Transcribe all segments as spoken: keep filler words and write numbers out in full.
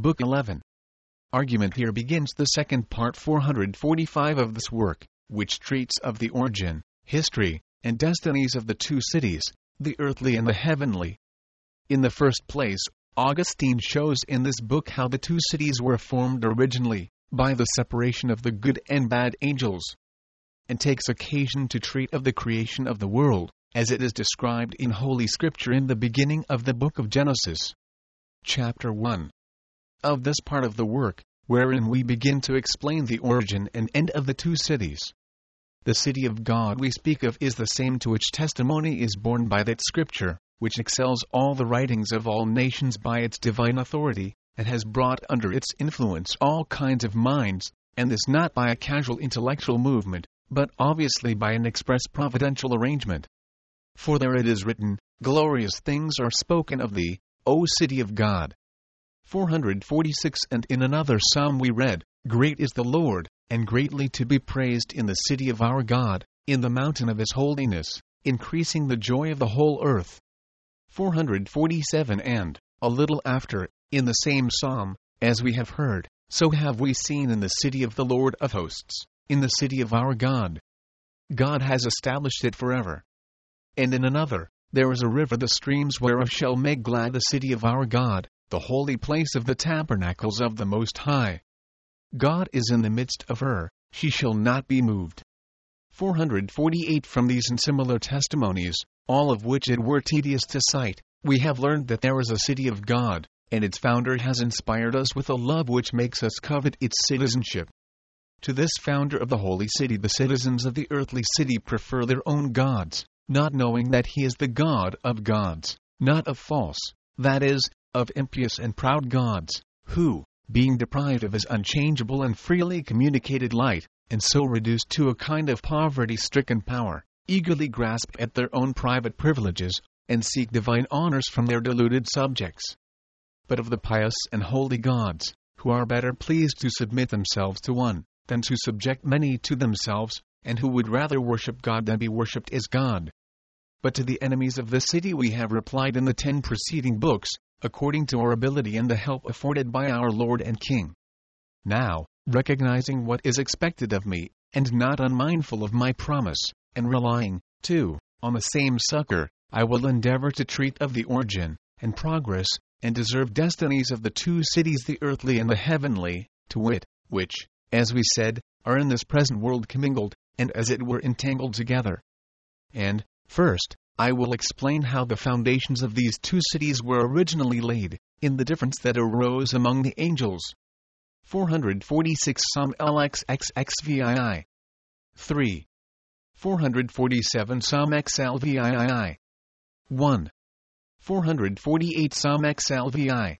Book eleven. Argument. Here begins the second part four hundred forty-five of this work, which treats of the origin, history, and destinies of the two cities, the earthly and the heavenly. In the first place, Augustine shows in this book how the two cities were formed originally, by the separation of the good and bad angels, and takes occasion to treat of the creation of the world, as it is described in Holy Scripture in the beginning of the book of Genesis. Chapter one. Of this part of the work, wherein we begin to explain the origin and end of the two cities. The city of God we speak of is the same to which testimony is borne by that Scripture, which excels all the writings of all nations by its divine authority, and has brought under its influence all kinds of minds, and this not by a casual intellectual movement, but obviously by an express providential arrangement. For there it is written, "Glorious things are spoken of thee, O city of God." four hundred forty-six. And in another psalm we read, "Great is the Lord, and greatly to be praised in the city of our God, in the mountain of his holiness, increasing the joy of the whole earth." four hundred forty-seven. And, a little after, in the same psalm, "As we have heard, so have we seen in the city of the Lord of hosts, in the city of our God. God has established it forever." And in another, "There is a river the streams whereof shall make glad the city of our God, the holy place of the tabernacles of the Most High. God is in the midst of her, she shall not be moved." four hundred forty-eight. From these and similar testimonies, all of which it were tedious to cite, we have learned that there is a city of God, and its founder has inspired us with a love which makes us covet its citizenship. To this founder of the holy city the citizens of the earthly city prefer their own gods, not knowing that he is the God of gods, not of false, that is, of impious and proud gods, who, being deprived of his unchangeable and freely communicated light, and so reduced to a kind of poverty-stricken power, eagerly grasp at their own private privileges, and seek divine honors from their deluded subjects. But of the pious and holy gods, who are better pleased to submit themselves to one, than to subject many to themselves, and who would rather worship God than be worshipped as God. But to the enemies of the city we have replied in the ten preceding books, according to our ability and the help afforded by our Lord and King. Now, recognizing what is expected of me, and not unmindful of my promise, and relying, too, on the same succor, I will endeavor to treat of the origin, and progress, and deserved destinies of the two cities, the earthly and the heavenly, to wit, which, as we said, are in this present world commingled, and as it were entangled together. And, first, I will explain how the foundations of these two cities were originally laid, in the difference that arose among the angels. four hundred forty-six. Psalm L X X X V I I. three. four hundred forty-seven. Psalm X L V I I. one. four hundred forty-eight. Psalm X L V I.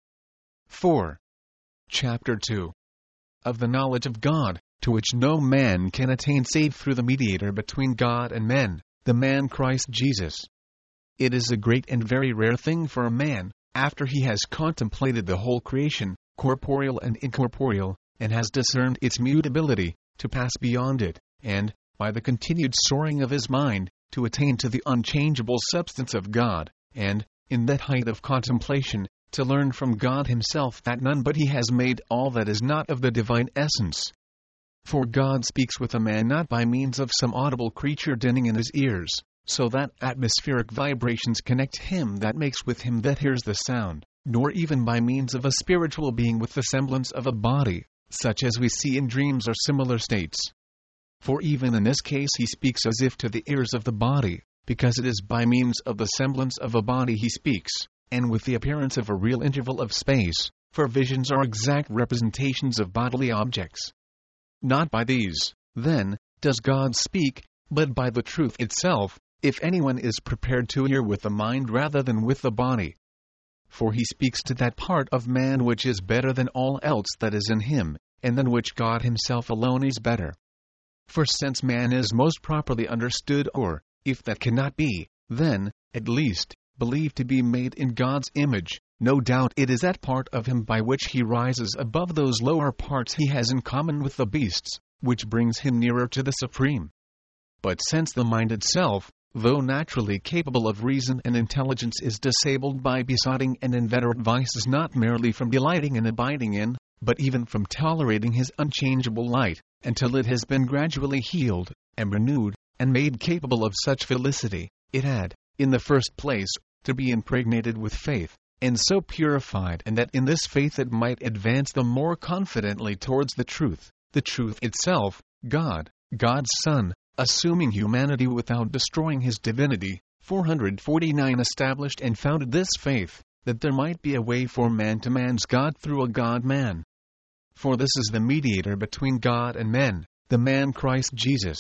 four. Chapter two. Of the knowledge of God, to which no man can attain save through the mediator between God and men, the man Christ Jesus. It is a great and very rare thing for a man, after he has contemplated the whole creation, corporeal and incorporeal, and has discerned its mutability, to pass beyond it, and, by the continued soaring of his mind, to attain to the unchangeable substance of God, and, in that height of contemplation, to learn from God himself that none but he has made all that is not of the divine essence. For God speaks with a man not by means of some audible creature dinning in his ears, so that atmospheric vibrations connect him that makes with him that hears the sound, nor even by means of a spiritual being with the semblance of a body, such as we see in dreams or similar states. For even in this case he speaks as if to the ears of the body, because it is by means of the semblance of a body he speaks, and with the appearance of a real interval of space, for visions are exact representations of bodily objects. Not by these, then, does God speak, but by the truth itself, if anyone is prepared to hear with the mind rather than with the body. For he speaks to that part of man which is better than all else that is in him, and than which God himself alone is better. For since man is most properly understood, or, if that cannot be, then, at least, believed to be made in God's image, no doubt it is that part of him by which he rises above those lower parts he has in common with the beasts, which brings him nearer to the Supreme. But since the mind itself, though naturally capable of reason and intelligence, is disabled by besotting and inveterate vices, not merely from delighting and abiding in, but even from tolerating his unchangeable light, until it has been gradually healed, and renewed, and made capable of such felicity. It had, in the first place, to be impregnated with faith, and so purified, and that in this faith it might advance the more confidently towards the truth, the truth itself, God, God's Son, assuming humanity without destroying his divinity. four forty-nine Established and founded this faith, that there might be a way for man to man's God through a God-man. For this is the mediator between God and men, the man Christ Jesus.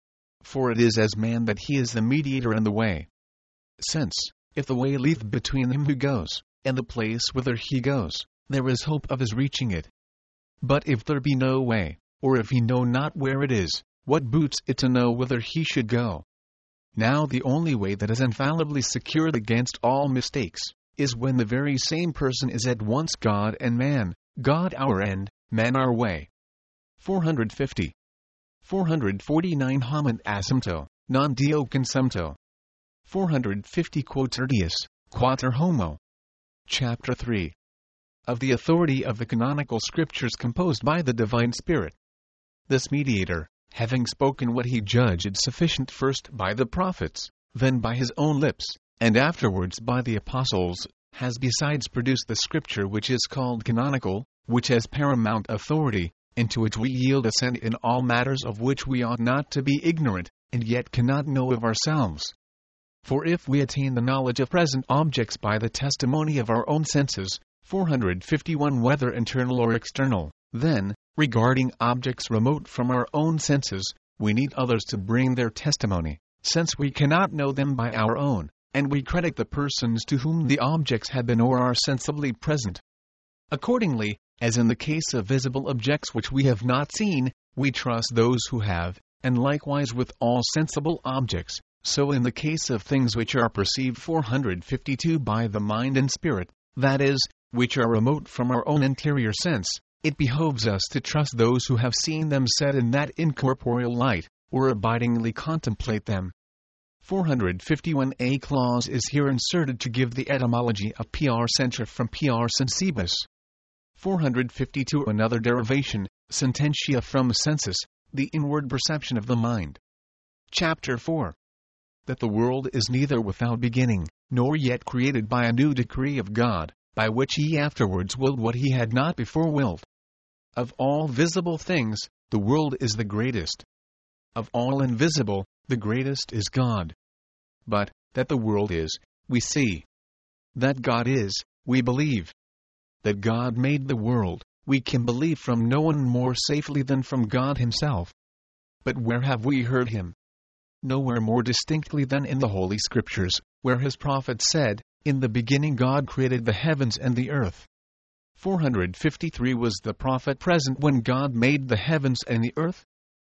For it is as man that he is the mediator and the way. Since, if the way lieth between him who goes, and the place whither he goes, there is hope of his reaching it. But if there be no way, or if he know not where it is, what boots it to know whither he should go? Now the only way that is infallibly secured against all mistakes, is when the very same person is at once God and man, God our end, man our way. four fifty. four forty-nine Haman asympto, non dio consumpto. four fifty Quotertius, quater homo. Chapter three. Of the authority of the canonical scriptures composed by the divine Spirit. This mediator, having spoken what he judged sufficient first by the prophets, then by his own lips, and afterwards by the apostles, has besides produced the scripture which is called canonical, which has paramount authority, and to which we yield assent in all matters of which we ought not to be ignorant, and yet cannot know of ourselves. For if we attain the knowledge of present objects by the testimony of our own senses, four fifty-one whether internal or external, then, regarding objects remote from our own senses, we need others to bring their testimony, since we cannot know them by our own, and we credit the persons to whom the objects have been or are sensibly present. Accordingly, as in the case of visible objects which we have not seen, we trust those who have, and likewise with all sensible objects, so in the case of things which are perceived four fifty-two by the mind and spirit, that is, which are remote from our own interior sense, it behoves us to trust those who have seen them set in that incorporeal light, or abidingly contemplate them. four fifty-one A clause is here inserted to give the etymology of pr sentra from pr sensibus. four fifty-two Another derivation, sententia from sensus, the inward perception of the mind. Chapter four. That the world is neither without beginning, nor yet created by a new decree of God, by which he afterwards willed what he had not before willed. Of all visible things, the world is the greatest. Of all invisible, the greatest is God. But, that the world is, we see. That God is, we believe. That God made the world, we can believe from no one more safely than from God himself. But where have we heard him? Nowhere more distinctly than in the Holy Scriptures, where his prophet said, "In the beginning God created the heavens and the earth." four fifty-three Was the prophet present when God made the heavens and the earth?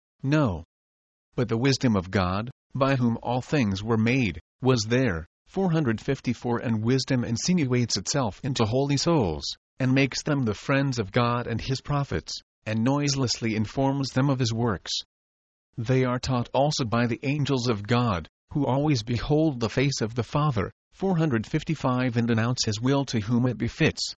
No. But the wisdom of God, by whom all things were made, was there. four fifty-four And wisdom insinuates itself into holy souls, and makes them the friends of God and his prophets, and noiselessly informs them of his works. They are taught also by the angels of God, who always behold the face of the Father, four fifty-five and announce his will to whom it befits.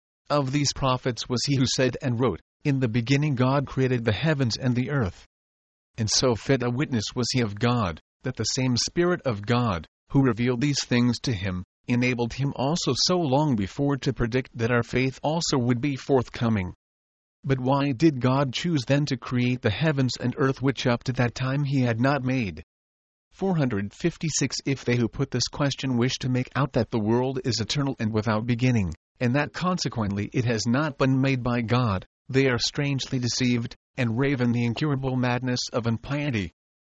Of these prophets was he who said and wrote, "In the beginning God created the heavens and the earth." And so fit a witness was he of God, that the same Spirit of God, who revealed these things to him, enabled him also so long before to predict that our faith also would be forthcoming. But why did God choose then to create the heavens and earth which up to that time he had not made? four fifty-six If they who put this question wish to make out that the world is eternal and without beginning, and that consequently it has not been made by God, they are strangely deceived, and rave in the incurable madness of impiety.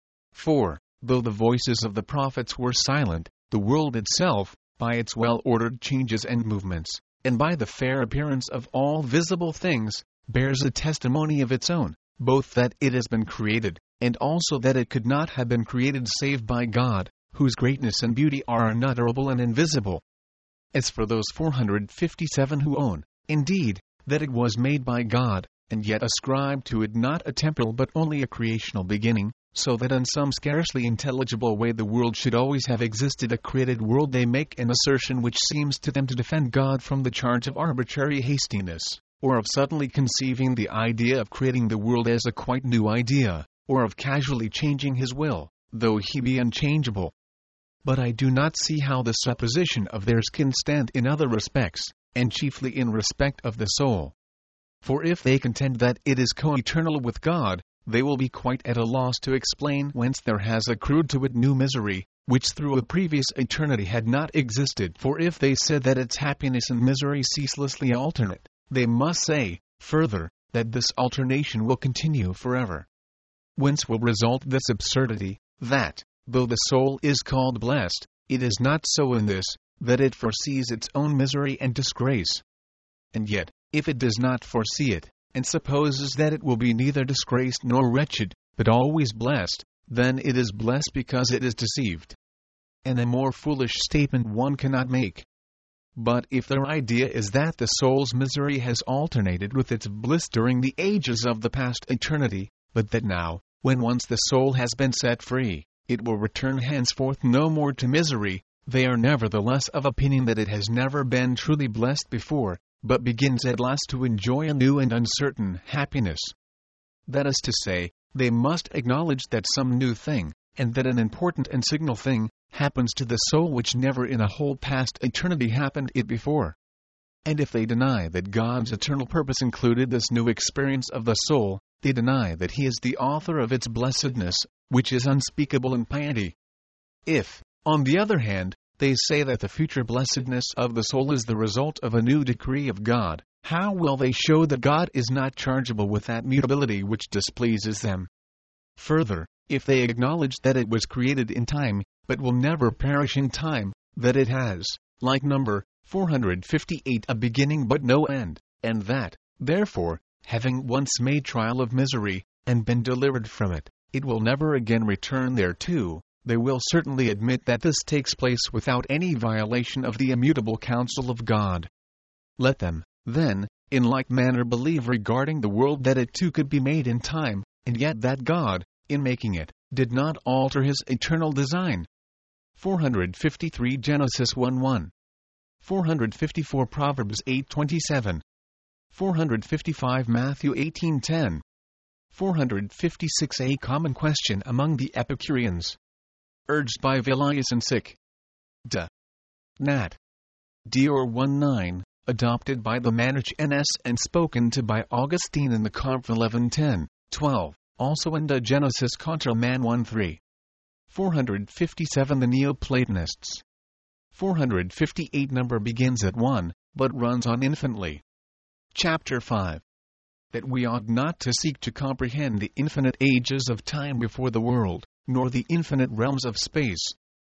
For, though the voices of the prophets were silent, the world itself, by its well-ordered changes and movements, and by the fair appearance of all visible things, bears a testimony of its own, both that it has been created, and also that it could not have been created save by God, whose greatness and beauty are unutterable and invisible. As for those four fifty-seven who own, indeed, that it was made by God, and yet ascribe to it not a temporal but only a creational beginning, so that in some scarcely intelligible way the world should always have existed a created world. They make an assertion which seems to them to defend God from the charge of arbitrary hastiness, or of suddenly conceiving the idea of creating the world as a quite new idea, or of casually changing his will, though he be unchangeable. But I do not see how the supposition of theirs can stand in other respects, and chiefly in respect of the soul. For if they contend that it is co-eternal with God, they will be quite at a loss to explain whence there has accrued to it new misery, which through a previous eternity had not existed. For if they said that its happiness and misery ceaselessly alternate, they must say, further, that this alternation will continue forever. Whence will result this absurdity, that, though the soul is called blessed, it is not so in this, that it foresees its own misery and disgrace. And yet, if it does not foresee it, and supposes that it will be neither disgraced nor wretched, but always blessed, then it is blessed because it is deceived. And a more foolish statement one cannot make. But if their idea is that the soul's misery has alternated with its bliss during the ages of the past eternity, but that now, when once the soul has been set free, it will return henceforth no more to misery, they are nevertheless of opinion that it has never been truly blessed before, but begins at last to enjoy a new and uncertain happiness. That is to say, they must acknowledge that some new thing, and that an important and signal thing, happens to the soul which never in a whole past eternity happened it before. And if they deny that God's eternal purpose included this new experience of the soul, they deny that He is the author of its blessedness, which is unspeakable in piety. If, on the other hand, they say that the future blessedness of the soul is the result of a new decree of God, how will they show that God is not chargeable with that mutability which displeases them? Further, if they acknowledge that it was created in time, but will never perish in time, that it has, like number four hundred fifty-eight, a beginning but no end, and that, therefore, having once made trial of misery, and been delivered from it, it will never again return thereto, they will certainly admit that this takes place without any violation of the immutable counsel of God. Let them, then, in like manner believe regarding the world that it too could be made in time, and yet that God, in making it, did not alter His eternal design. four hundred fifty-three Genesis one one. four hundred fifty-four Proverbs eight twenty-seven. four hundred fifty-five Matthew eighteen ten. four hundred fifty-six A common question among the Epicureans. Urged by Velleius and Sic. De. Nat. Dior nineteen, adopted by the Manich N S and spoken to by Augustine in the Conf eleven ten, twelve, also in De Genesis contra Man thirteen. four hundred fifty-seven The Neoplatonists. four hundred fifty-eight Number begins at one, but runs on infinitely. Chapter five. That we ought not to seek to comprehend the infinite ages of time before the world, nor the infinite realms of space.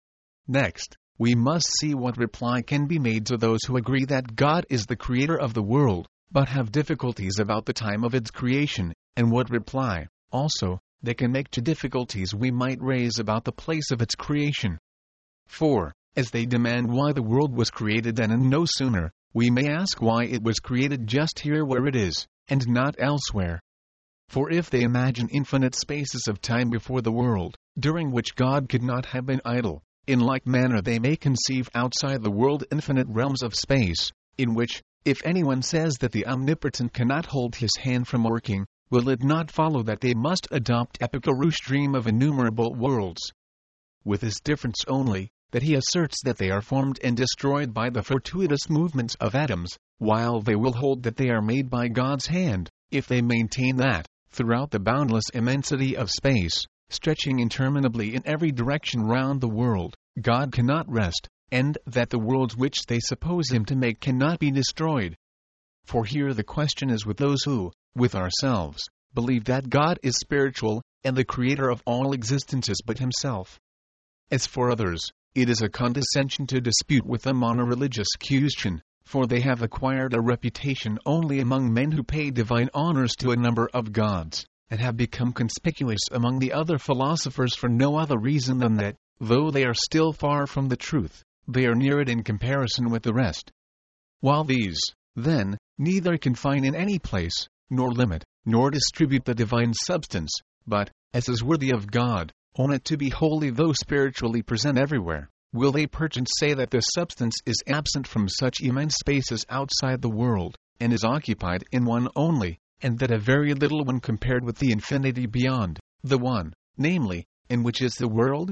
Next, we must see what reply can be made to those who agree that God is the creator of the world, but have difficulties about the time of its creation, and what reply, also, they can make to difficulties we might raise about the place of its creation. For, as they demand why the world was created then and no sooner, we may ask why it was created just here where it is, and not elsewhere. For if they imagine infinite spaces of time before the world, during which God could not have been idle, in like manner they may conceive outside the world infinite realms of space, in which, if anyone says that the Omnipotent cannot hold His hand from working, will it not follow that they must adopt Epicurus' dream of innumerable worlds? With this difference only, that he asserts that they are formed and destroyed by the fortuitous movements of atoms, while they will hold that they are made by God's hand, if they maintain that, throughout the boundless immensity of space, stretching interminably in every direction round the world, God cannot rest, and that the worlds which they suppose Him to make cannot be destroyed. For here the question is with those who, with ourselves, believe that God is spiritual, and the creator of all existences but Himself. As for others, it is a condescension to dispute with them on a religious question, for they have acquired a reputation only among men who pay divine honors to a number of gods, and have become conspicuous among the other philosophers for no other reason than that, though they are still far from the truth, they are near it in comparison with the rest. While these, then, neither confine in any place, nor limit, nor distribute the divine substance, but, as is worthy of God, own it to be holy though spiritually present everywhere, will they perchance say that this substance is absent from such immense spaces outside the world, and is occupied in one only, and that a very little when compared with the infinity beyond, the one, namely, in which is the world?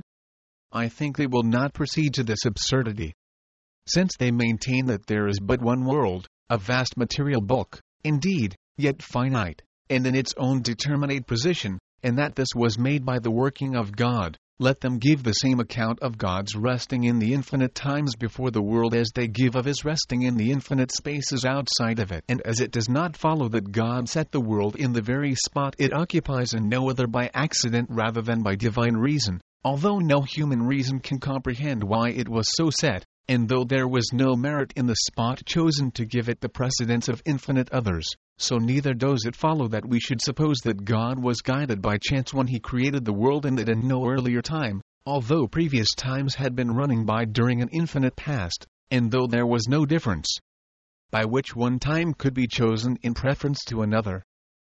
I think they will not proceed to this absurdity. Since they maintain that there is but one world, a vast material bulk, indeed, yet finite, and in its own determinate position, and that this was made by the working of God, let them give the same account of God's resting in the infinite times before the world as they give of his resting in the infinite spaces outside of it. And as it does not follow that God set the world in the very spot it occupies and no other by accident rather than by divine reason, although no human reason can comprehend why it was so set, and though there was no merit in the spot chosen to give it the precedence of infinite others, so neither does it follow that we should suppose that God was guided by chance when he created the world and that in no earlier time, although previous times had been running by during an infinite past, and though there was no difference by which one time could be chosen in preference to another.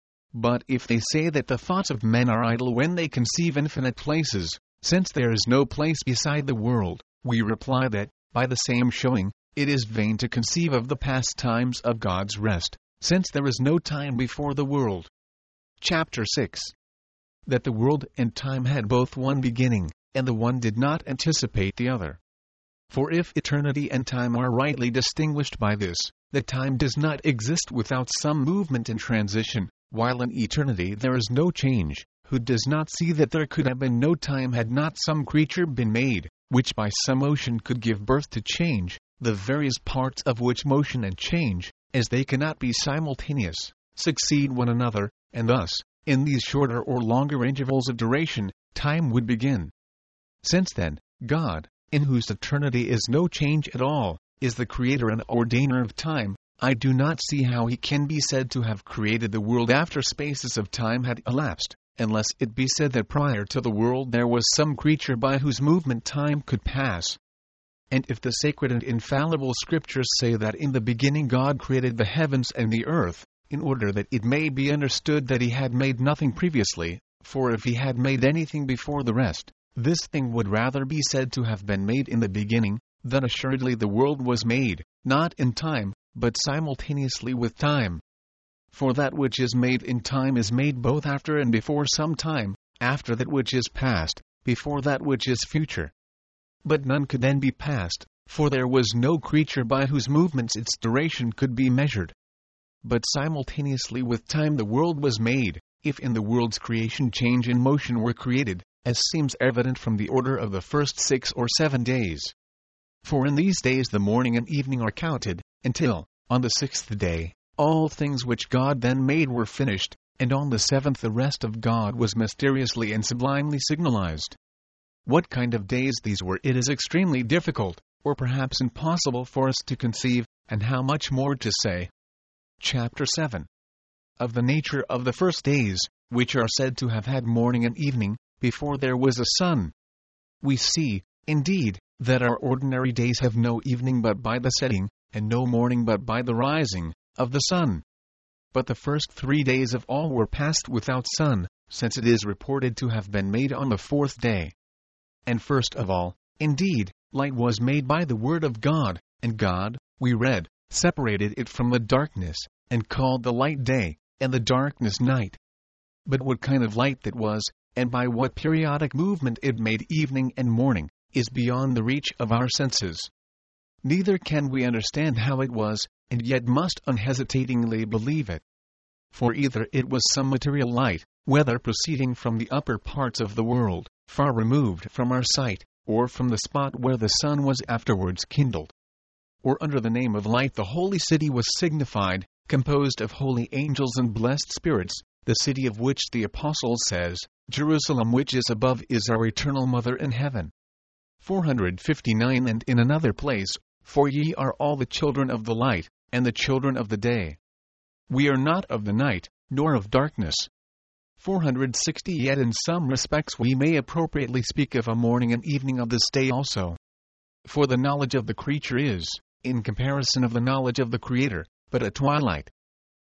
But if they say that the thoughts of men are idle when they conceive infinite places, since there is no place beside the world, we reply that, by the same showing, it is vain to conceive of the past times of God's rest, since there is no time before the world. Chapter six. That the world and time had both one beginning, and the one did not anticipate the other. For if eternity and time are rightly distinguished by this, that time does not exist without some movement and transition, while in eternity there is no change, who does not see that there could have been no time had not some creature been made, which by some motion could give birth to change, the various parts of which motion and change, as they cannot be simultaneous, succeed one another, and thus, in these shorter or longer intervals of duration, time would begin. Since then, God, in whose eternity is no change at all, is the creator and ordainer of time, I do not see how he can be said to have created the world after spaces of time had elapsed, unless it be said that prior to the world there was some creature by whose movement time could pass. And if the sacred and infallible scriptures say that in the beginning God created the heavens and the earth, in order that it may be understood that he had made nothing previously, for if he had made anything before the rest, this thing would rather be said to have been made in the beginning, then assuredly the world was made, not in time, but simultaneously with time. For that which is made in time is made both after and before some time, after that which is past, before that which is future. But none could then be past, for there was no creature by whose movements its duration could be measured. But simultaneously with time the world was made, if in the world's creation change and motion were created, as seems evident from the order of the first six or seven days. For in these days the morning and evening are counted, until, on the sixth day, all things which God then made were finished, and on the seventh the rest of God was mysteriously and sublimely signalized. What kind of days these were it is extremely difficult, or perhaps impossible for us to conceive, and how much more to say. Chapter seven. Of the nature of the first days, which are said to have had morning and evening, before there was a sun. We see, indeed, that our ordinary days have no evening but by the setting, and no morning but by the rising, of the sun. But the first three days of all were passed without sun, since it is reported to have been made on the fourth day. And first of all, indeed, light was made by the word of God, and God, we read, separated it from the darkness, and called the light day, and the darkness night. But what kind of light that was, and by what periodic movement it made evening and morning, is beyond the reach of our senses. Neither can we understand how it was, and yet must unhesitatingly believe it. For either it was some material light, whether proceeding from the upper parts of the world, far removed from our sight, or from the spot where the sun was afterwards kindled. Or under the name of light the holy city was signified, composed of holy angels and blessed spirits, the city of which the Apostle says, Jerusalem which is above is our eternal mother in heaven. four fifty-nine. And in another place, for ye are all the children of the light, and the children of the day. We are not of the night, nor of darkness. four sixty. Yet in some respects we may appropriately speak of a morning and evening of this day also. For the knowledge of the creature is, in comparison of the knowledge of the Creator, but a twilight.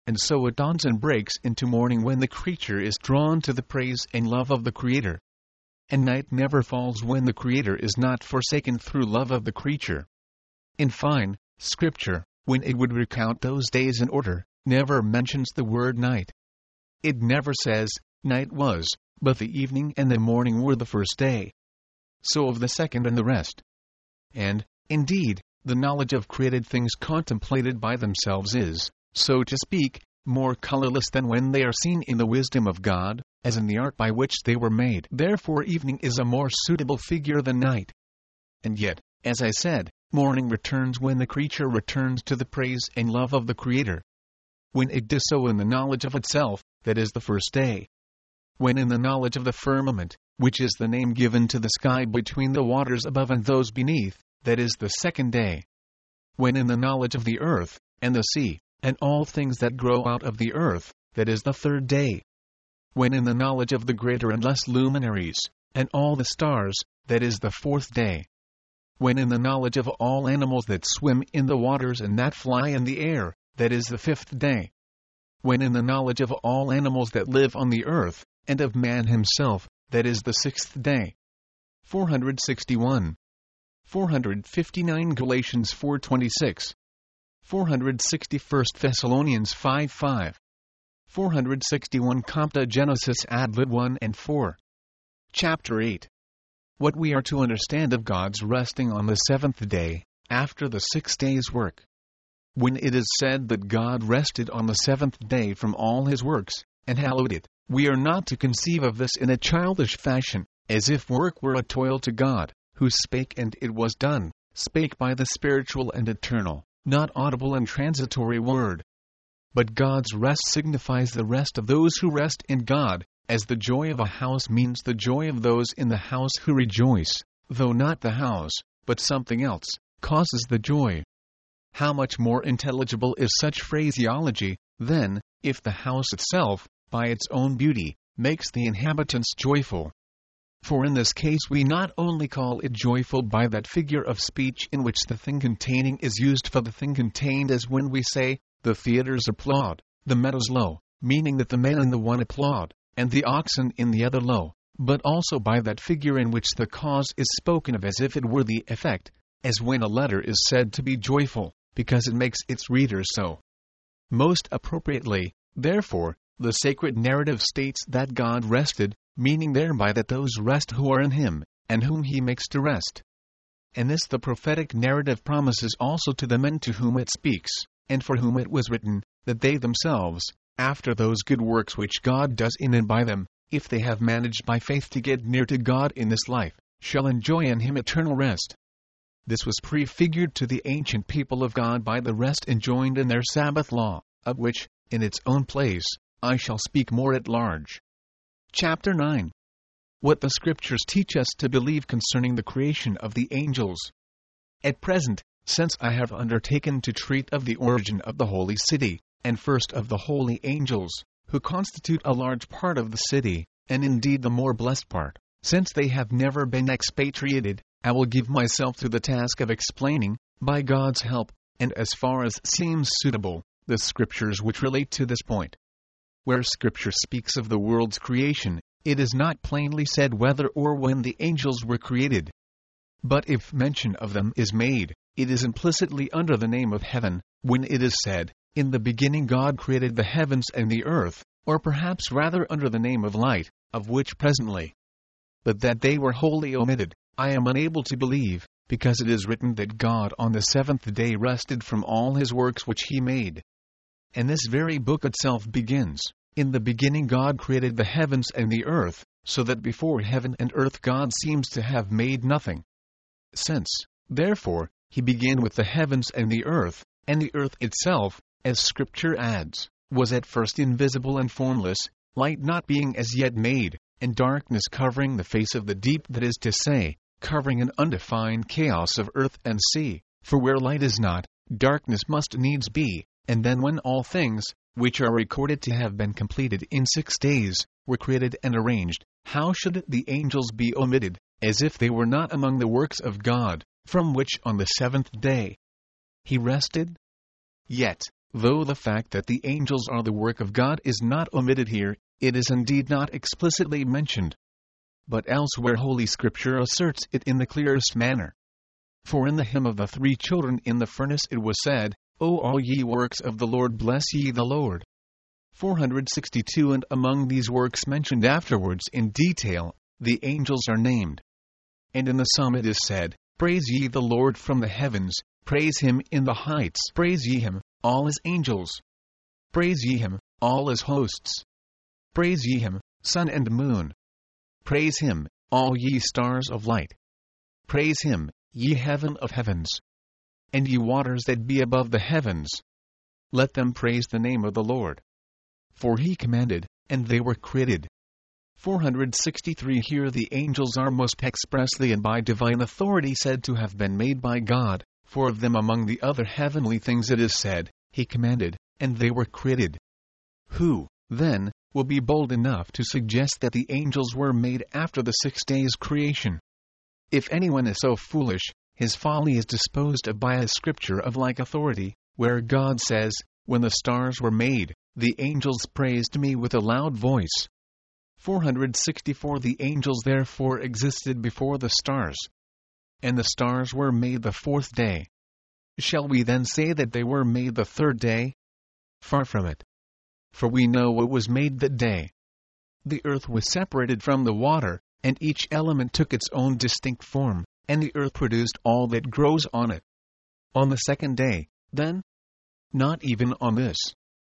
and so it dawns and breaks into morning when the creature is drawn to the praise and love of the Creator. And night never falls when the Creator is not forsaken through love of the creature. In fine, Scripture, when it would recount those days in order, never mentions the word night. It never says, night was, but the evening and the morning were the first day. So of the second and the rest. And, indeed, the knowledge of created things contemplated by themselves is, so to speak, more colorless than when they are seen in the wisdom of God, as in the art by which they were made. Therefore evening is a more suitable figure than night. And yet, as I said, morning returns when the creature returns to the praise and love of the Creator. When it does so in the knowledge of itself, that is the first day. When in the knowledge of the firmament, which is the name given to the sky between the waters above and those beneath, that is the second day. When in the knowledge of the earth, and the sea, and all things that grow out of the earth, that is the third day. When in the knowledge of the greater and less luminaries, and all the stars, that is the fourth day. When in the knowledge of all animals that swim in the waters and that fly in the air, that is the fifth day. When in the knowledge of all animals that live on the earth, and of man himself, that is the sixth day. four hundred sixty-one. four hundred fifty-nine Galatians four twenty-six. four hundred sixty First Thessalonians five five. four hundred sixty-one Compta Genesis Adlit one and four. Chapter eight. What we are to understand of God's resting on the seventh day, after the six days' work. When it is said that God rested on the seventh day from all his works, and hallowed it, we are not to conceive of this in a childish fashion, as if work were a toil to God, who spake and it was done, spake by the spiritual and eternal, not audible and transitory word. But God's rest signifies the rest of those who rest in God, as the joy of a house means the joy of those in the house who rejoice, though not the house, but something else, causes the joy. How much more intelligible is such phraseology, then, if the house itself, by its own beauty, makes the inhabitants joyful. For in this case we not only call it joyful by that figure of speech in which the thing containing is used for the thing contained, as when we say, the theaters applaud, the meadows low, meaning that the men in the one applaud, and the oxen in the other low, but also by that figure in which the cause is spoken of as if it were the effect, as when a letter is said to be joyful, because it makes its reader so. Most appropriately, therefore, the sacred narrative states that God rested, meaning thereby that those rest who are in him, and whom he makes to rest. And this the prophetic narrative promises also to the men to whom it speaks, and for whom it was written, that they themselves, after those good works which God does in and by them, if they have managed by faith to get near to God in this life, shall enjoy in him eternal rest. This was prefigured to the ancient people of God by the rest enjoined in their Sabbath law, of which, in its own place, I shall speak more at large. Chapter nine. What the Scriptures teach us to believe concerning the creation of the angels. At present, since I have undertaken to treat of the origin of the holy city, and first of the holy angels, who constitute a large part of the city, and indeed the more blessed part, since they have never been expatriated, I will give myself to the task of explaining, by God's help, and as far as seems suitable, the Scriptures which relate to this point. Where Scripture speaks of the world's creation, it is not plainly said whether or when the angels were created. But if mention of them is made, it is implicitly under the name of heaven, when it is said, in the beginning God created the heavens and the earth, or perhaps rather under the name of light, of which presently. But that they were wholly omitted, I am unable to believe, because it is written that God on the seventh day rested from all his works which he made. And this very book itself begins, in the beginning God created the heavens and the earth, so that before heaven and earth God seems to have made nothing. Since, therefore, he began with the heavens and the earth, and the earth itself, as Scripture adds, was at first invisible and formless, light not being as yet made, and darkness covering the face of the deep, that is to say, covering an undefined chaos of earth and sea, for where light is not, darkness must needs be. And then when all things, which are recorded to have been completed in six days, were created and arranged, how should the angels be omitted, as if they were not among the works of God, from which on the seventh day he rested? Yet, Though the fact that the angels are the work of God is not omitted here, it is indeed not explicitly mentioned. But elsewhere Holy Scripture asserts it in the clearest manner. For in the hymn of the three children in the furnace it was said, O all ye works of the Lord, bless ye the Lord. four hundred sixty-two And among these works mentioned afterwards in detail, the angels are named. And in the psalm it is said, Praise ye the Lord from the heavens, praise him in the heights, praise ye him, all his angels. Praise ye him, all his hosts. Praise ye him, sun and moon. Praise him, all ye stars of light. Praise him, ye heaven of heavens. And ye waters that be above the heavens. Let them praise the name of the Lord. For he commanded, and they were created. four hundred sixty-three Here the angels are most expressly and by divine authority said to have been made by God, for of them among the other heavenly things it is said, He commanded, and they were created. Who, then, will be bold enough to suggest that the angels were made after the six days' creation? If anyone is so foolish, his folly is disposed of by a scripture of like authority, where God says, When the stars were made, the angels praised me with a loud voice. four hundred sixty-four The angels therefore existed before the stars. And the stars were made the fourth day. Shall we then say that they were made the third day? Far from it. For we know what was made that day. The earth was separated from the water, and each element took its own distinct form, and the earth produced all that grows on it. On the second day, then? Not even on this.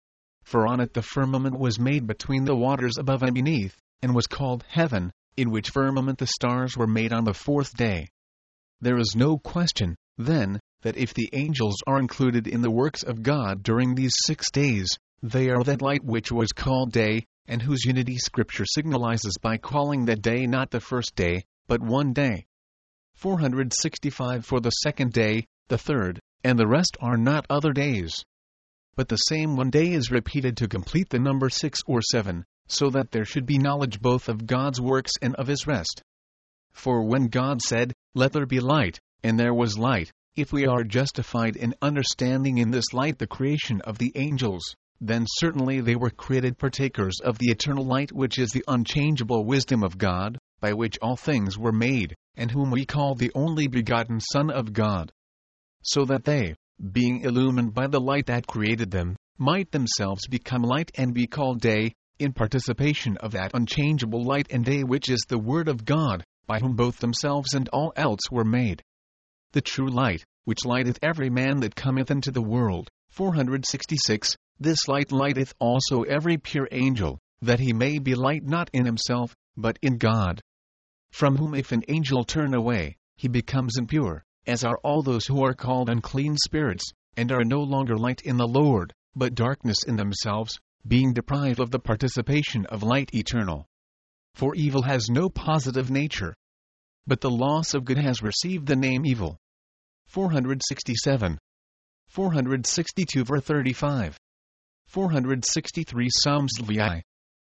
For on it the firmament was made between the waters above and beneath, and was called heaven, in which firmament the stars were made on the fourth day. There is no question, then, that if the angels are included in the works of God during these six days, they are that light which was called day, and whose unity Scripture signalizes by calling that day not the first day, but one day. four hundred sixty-five For the second day, the third, and the rest are not other days. But the same one day is repeated to complete the number six or seven, so that there should be knowledge both of God's works and of his rest. For when God said, Let there be light, and there was light, if we are justified in understanding in this light the creation of the angels, then certainly they were created partakers of the eternal light which is the unchangeable wisdom of God, by which all things were made, and whom we call the only begotten Son of God. So that they, being illumined by the light that created them, might themselves become light and be called day, in participation of that unchangeable light and day which is the Word of God, by whom both themselves and all else were made. The true light, which lighteth every man that cometh into the world. four hundred sixty-six This light lighteth also every pure angel, that he may be light not in himself, but in God. From whom if an angel turn away, he becomes impure, as are all those who are called unclean spirits, and are no longer light in the Lord, but darkness in themselves, being deprived of the participation of light eternal. For evil has no positive nature, but the loss of good has received the name evil. four hundred sixty-seven four hundred sixty-two Verse thirty-five four hundred sixty-three Psalms Levi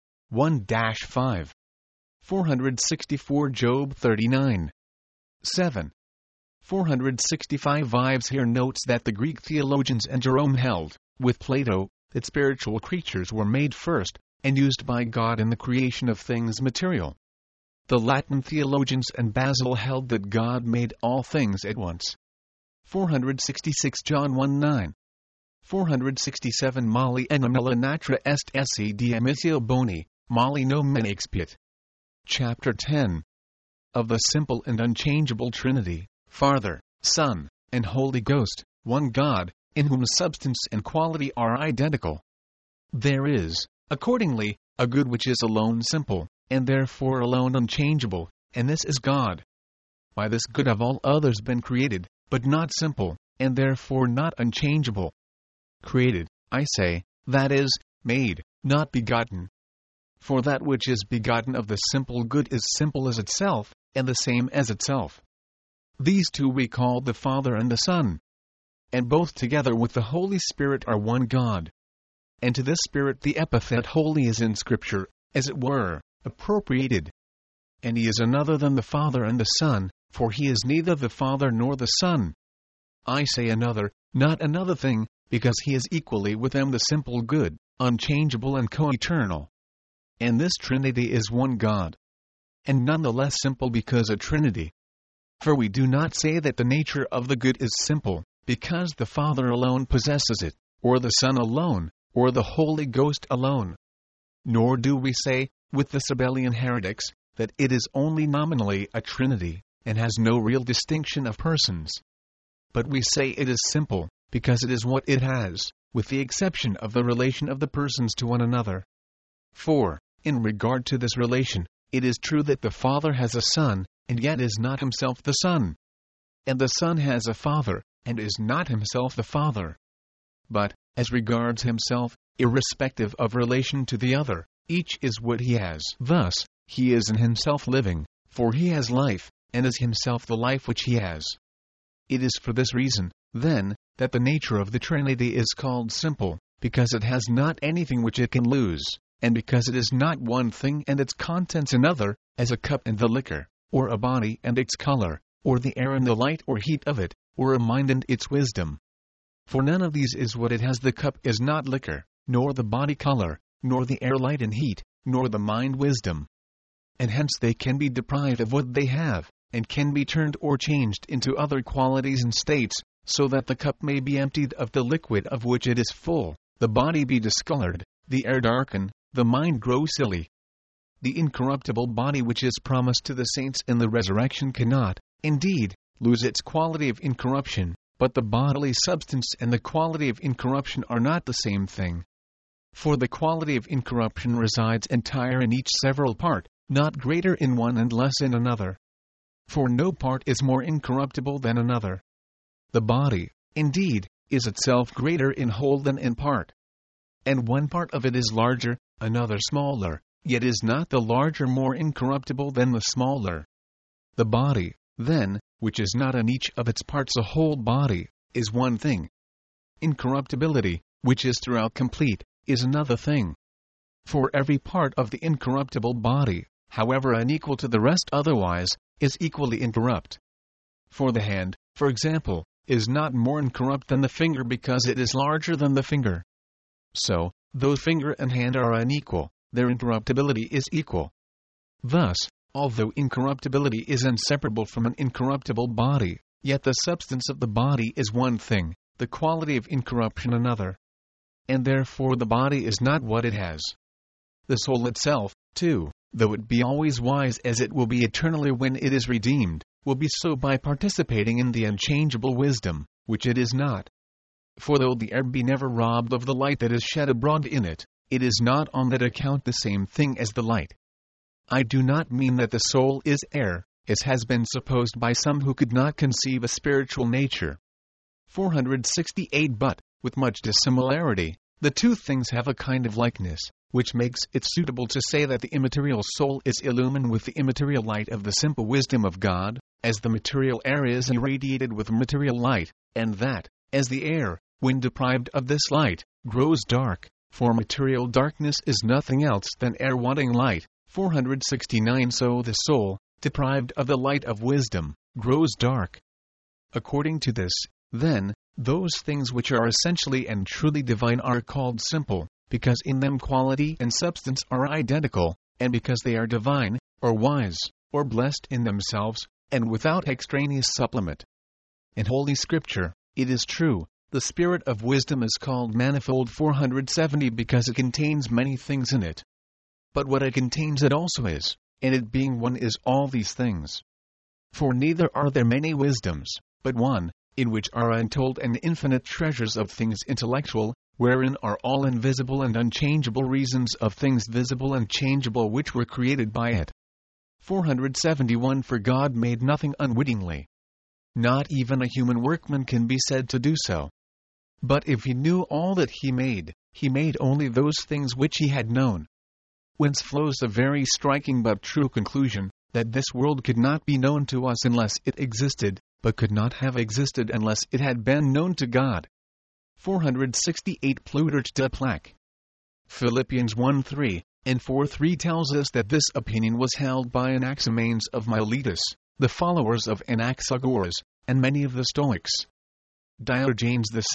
one five four hundred sixty-four Job thirty-nine seven four hundred sixty-five Vives here notes that the Greek theologians and Jerome held, with Plato, that spiritual creatures were made first, and used by God in the creation of things material. The Latin theologians and Basil held that God made all things at once. four hundred sixty-six John one nine four hundred sixty-seven Mali enamella natra est esse diamitio boni, Mali nomen expiat. Chapter ten. Of the simple and unchangeable Trinity, Father, Son, and Holy Ghost, one God, in whom substance and quality are identical. There is, accordingly, a good which is alone simple, and therefore alone unchangeable, and this is God. By this good have all others been created, but not simple, and therefore not unchangeable. Created, I say, that is, made, not begotten. For that which is begotten of the simple good is simple as itself, and the same as itself. These two we call the Father and the Son. And both together with the Holy Spirit are one God. And to this Spirit the epithet holy is in Scripture, as it were, appropriated. And he is another than the Father and the Son, for he is neither the Father nor the Son. I say another, not another thing, because he is equally with them the simple good, unchangeable and co-eternal. And this Trinity is one God. And none the less simple because a Trinity. For we do not say that the nature of the good is simple, because the Father alone possesses it, or the Son alone, or the Holy Ghost alone. Nor do we say, with the Sabellian heretics, that it is only nominally a Trinity, and has no real distinction of persons. But we say it is simple, because it is what it has, with the exception of the relation of the persons to one another. For, in regard to this relation, it is true that the Father has a Son, and yet is not himself the Son. And the Son has a Father, and is not himself the Father. But, as regards himself, irrespective of relation to the other, each is what he has. Thus, he is in himself living, for he has life, and is himself the life which he has. It is for this reason, then, that the nature of the Trinity is called simple, because it has not anything which it can lose, and because it is not one thing and its contents another, as a cup and the liquor, or a body and its color, or the air and the light or heat of it, or a mind and its wisdom. For none of these is what it has. The cup is not liquor, nor the body color, nor the air light and heat, nor the mind wisdom. And hence they can be deprived of what they have, and can be turned or changed into other qualities and states, so that the cup may be emptied of the liquid of which it is full, the body be discolored, the air darken, the mind grow silly. The incorruptible body which is promised to the saints in the resurrection cannot, indeed, lose its quality of incorruption, but the bodily substance and the quality of incorruption are not the same thing. For the quality of incorruption resides entire in each several part, not greater in one and less in another. For no part is more incorruptible than another. The body, indeed, is itself greater in whole than in part. And one part of it is larger, another smaller, yet is not the larger more incorruptible than the smaller. The body, then, which is not in each of its parts a whole body, is one thing. Incorruptibility, which is throughout complete, is another thing. For every part of the incorruptible body, however unequal to the rest otherwise, is equally incorrupt. For the hand, for example, is not more incorrupt than the finger because it is larger than the finger. So, though finger and hand are unequal, their incorruptibility is equal. Thus, although incorruptibility is inseparable from an incorruptible body, yet the substance of the body is one thing, the quality of incorruption another. And therefore the body is not what it has. The soul itself, too, though it be always wise as it will be eternally when it is redeemed, will be so by participating in the unchangeable wisdom, which it is not. For though the air be never robbed of the light that is shed abroad in it, it is not on that account the same thing as the light. I do not mean that the soul is air, as has been supposed by some who could not conceive a spiritual nature. four hundred sixty-eight But, with much dissimilarity, the two things have a kind of likeness, which makes it suitable to say that the immaterial soul is illumined with the immaterial light of the simple wisdom of God, as the material air is irradiated with material light, and that, as the air, when deprived of this light, grows dark, for material darkness is nothing else than air wanting light. four hundred sixty-nine So the soul, deprived of the light of wisdom, grows dark. According to this, then, those things which are essentially and truly divine are called simple, because in them quality and substance are identical, and because they are divine, or wise, or blessed in themselves, and without extraneous supplement. In Holy Scripture, it is true, the Spirit of wisdom is called manifold four hundred seventy because it contains many things in it. But what it contains it also is, and it being one is all these things. For neither are there many wisdoms, but one, in which are untold and infinite treasures of things intellectual, wherein are all invisible and unchangeable reasons of things visible and changeable which were created by it. four hundred seventy-one For God made nothing unwittingly. Not even a human workman can be said to do so. But if he knew all that he made, he made only those things which he had known. Whence flows a very striking but true conclusion, that this world could not be known to us unless it existed, but could not have existed unless it had been known to God. four hundred sixty-eight Plutarch de Plaque. Philippians one three and four three tells us that this opinion was held by Anaximenes of Miletus, the followers of Anaxagoras, and many of the Stoics. Diogenes the Cynic,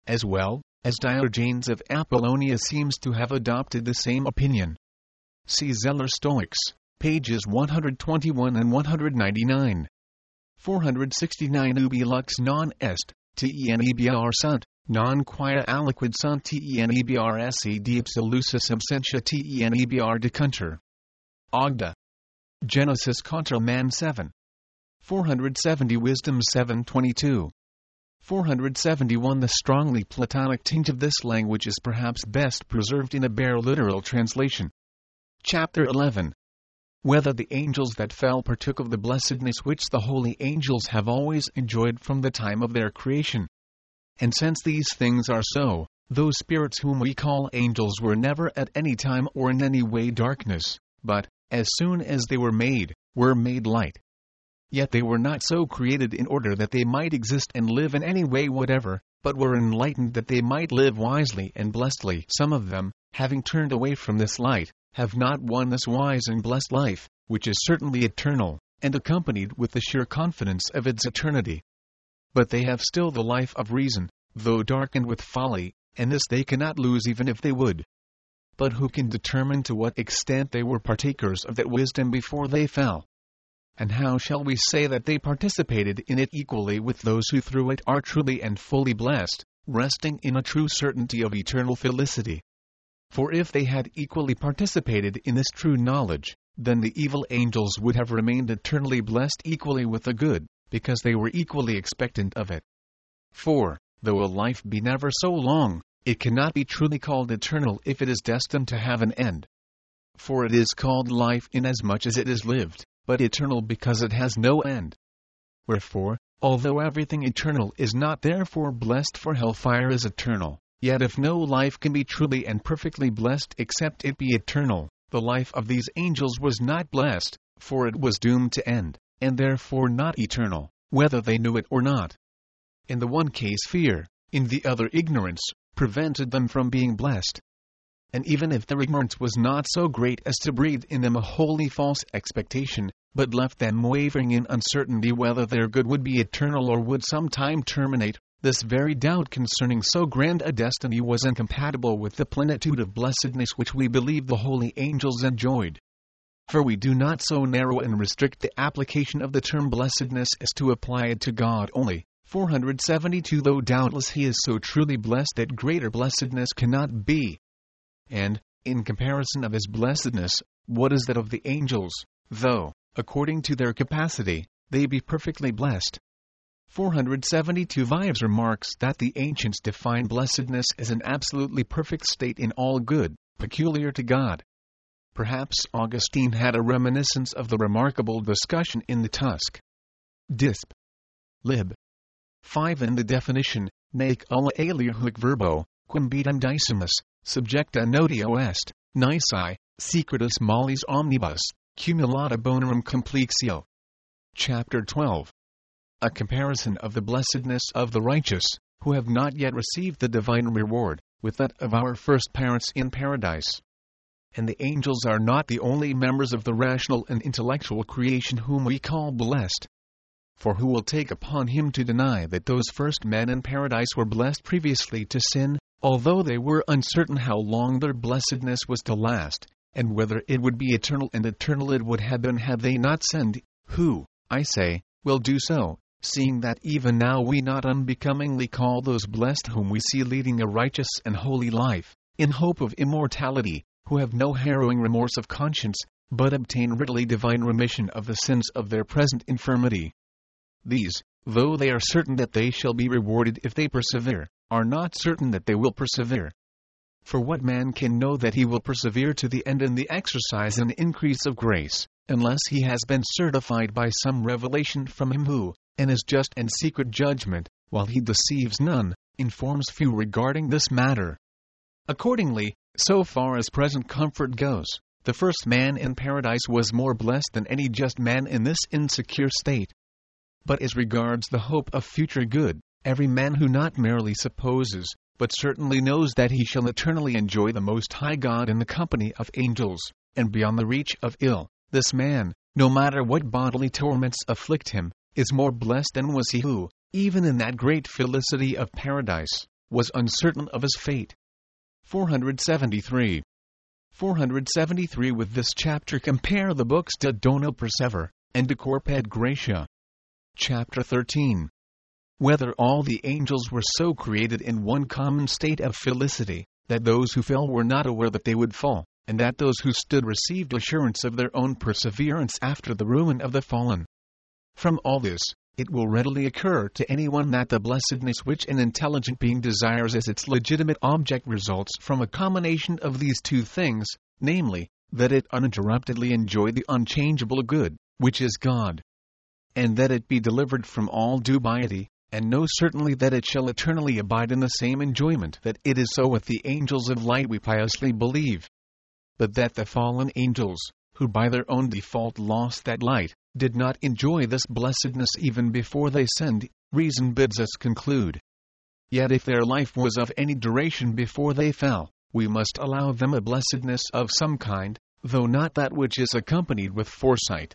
as well as Diogenes of Apollonia seems to have adopted the same opinion. See Zeller Stoics, pages one hundred twenty-one and one hundred ninety-nine. four hundred sixty-nine Ubi lux non est, tenebr sunt, non quia aliquid sunt tenebr esse diipsa lucis absentia tenebr decuntur. Ogda. Genesis contra man seven. four hundred seventy Wisdom seven twenty-two. four hundred seventy-one The strongly Platonic tinge of this language is perhaps best preserved in a bare literal translation. Chapter eleven. Whether the angels that fell partook of the blessedness which the holy angels have always enjoyed from the time of their creation. And since these things are so, those spirits whom we call angels were never at any time or in any way darkness, but, as soon as they were made, were made light. Yet they were not so created in order that they might exist and live in any way whatever, but were enlightened that they might live wisely and blessedly. Some of them, having turned away from this light, have not won this wise and blessed life, which is certainly eternal, and accompanied with the sure confidence of its eternity. But they have still the life of reason, though darkened with folly, and this they cannot lose even if they would. But who can determine to what extent they were partakers of that wisdom before they fell? And how shall we say that they participated in it equally with those who through it are truly and fully blessed, resting in a true certainty of eternal felicity? For if they had equally participated in this true knowledge, then the evil angels would have remained eternally blessed equally with the good, because they were equally expectant of it. For, though a life be never so long, it cannot be truly called eternal if it is destined to have an end. For it is called life inasmuch as it is lived, but eternal because it has no end. Wherefore, although everything eternal is not therefore blessed, for hellfire is eternal, yet if no life can be truly and perfectly blessed except it be eternal, the life of these angels was not blessed, for it was doomed to end, and therefore not eternal, whether they knew it or not. In the one case fear, in the other ignorance, prevented them from being blessed. And even if their ignorance was not so great as to breed in them a wholly false expectation, but left them wavering in uncertainty whether their good would be eternal or would some time terminate, this very doubt concerning so grand a destiny was incompatible with the plenitude of blessedness which we believe the holy angels enjoyed. For we do not so narrow and restrict the application of the term blessedness as to apply it to God only. four hundred seventy-two Though doubtless he is so truly blessed that greater blessedness cannot be. And, in comparison of his blessedness, what is that of the angels, though, according to their capacity, they be perfectly blessed? four hundred seventy-two Vives remarks that the ancients define blessedness as an absolutely perfect state in all good, peculiar to God. Perhaps Augustine had a reminiscence of the remarkable discussion in the Tusk. Disp. Lib. five in the definition, nec ulla alier huic verbo, quem beatum decimus, subjecta notio est, nisi, secretus mollis omnibus, cumulata bonarum complexio. Chapter twelve. A comparison of the blessedness of the righteous, who have not yet received the divine reward, with that of our first parents in paradise. And the angels are not the only members of the rational and intellectual creation whom we call blessed. For who will take upon him to deny that those first men in paradise were blessed previously to sin, although they were uncertain how long their blessedness was to last, and whether it would be eternal, and eternal it would have been had they not sinned? Who, I say, will do so, seeing that even now we not unbecomingly call those blessed whom we see leading a righteous and holy life, in hope of immortality, who have no harrowing remorse of conscience, but obtain readily divine remission of the sins of their present infirmity. These, though they are certain that they shall be rewarded if they persevere, are not certain that they will persevere. For what man can know that he will persevere to the end in the exercise and increase of grace, unless he has been certified by some revelation from him who, in his just and secret judgment, while he deceives none, informs few regarding this matter? Accordingly, so far as present comfort goes, the first man in paradise was more blessed than any just man in this insecure state. But as regards the hope of future good, every man who not merely supposes, but certainly knows that he shall eternally enjoy the Most High God in the company of angels, and beyond the reach of ill, this man, no matter what bodily torments afflict him, is more blessed than was he who, even in that great felicity of paradise, was uncertain of his fate. four hundred seventy-three. four hundred seventy-three. With this chapter compare the books De Dono Persever and De Corpore Gratia. Chapter thirteen. Whether all the angels were so created in one common state of felicity, that those who fell were not aware that they would fall, and that those who stood received assurance of their own perseverance after the ruin of the fallen. From all this, it will readily occur to anyone that the blessedness which an intelligent being desires as its legitimate object results from a combination of these two things, namely, that it uninterruptedly enjoy the unchangeable good, which is God, and that it be delivered from all dubiety, and know certainly that it shall eternally abide in the same enjoyment. That it is so with the angels of light we piously believe. But that the fallen angels, who by their own default lost that light, did not enjoy this blessedness even before they sinned, reason bids us conclude. Yet if their life was of any duration before they fell, we must allow them a blessedness of some kind, though not that which is accompanied with foresight.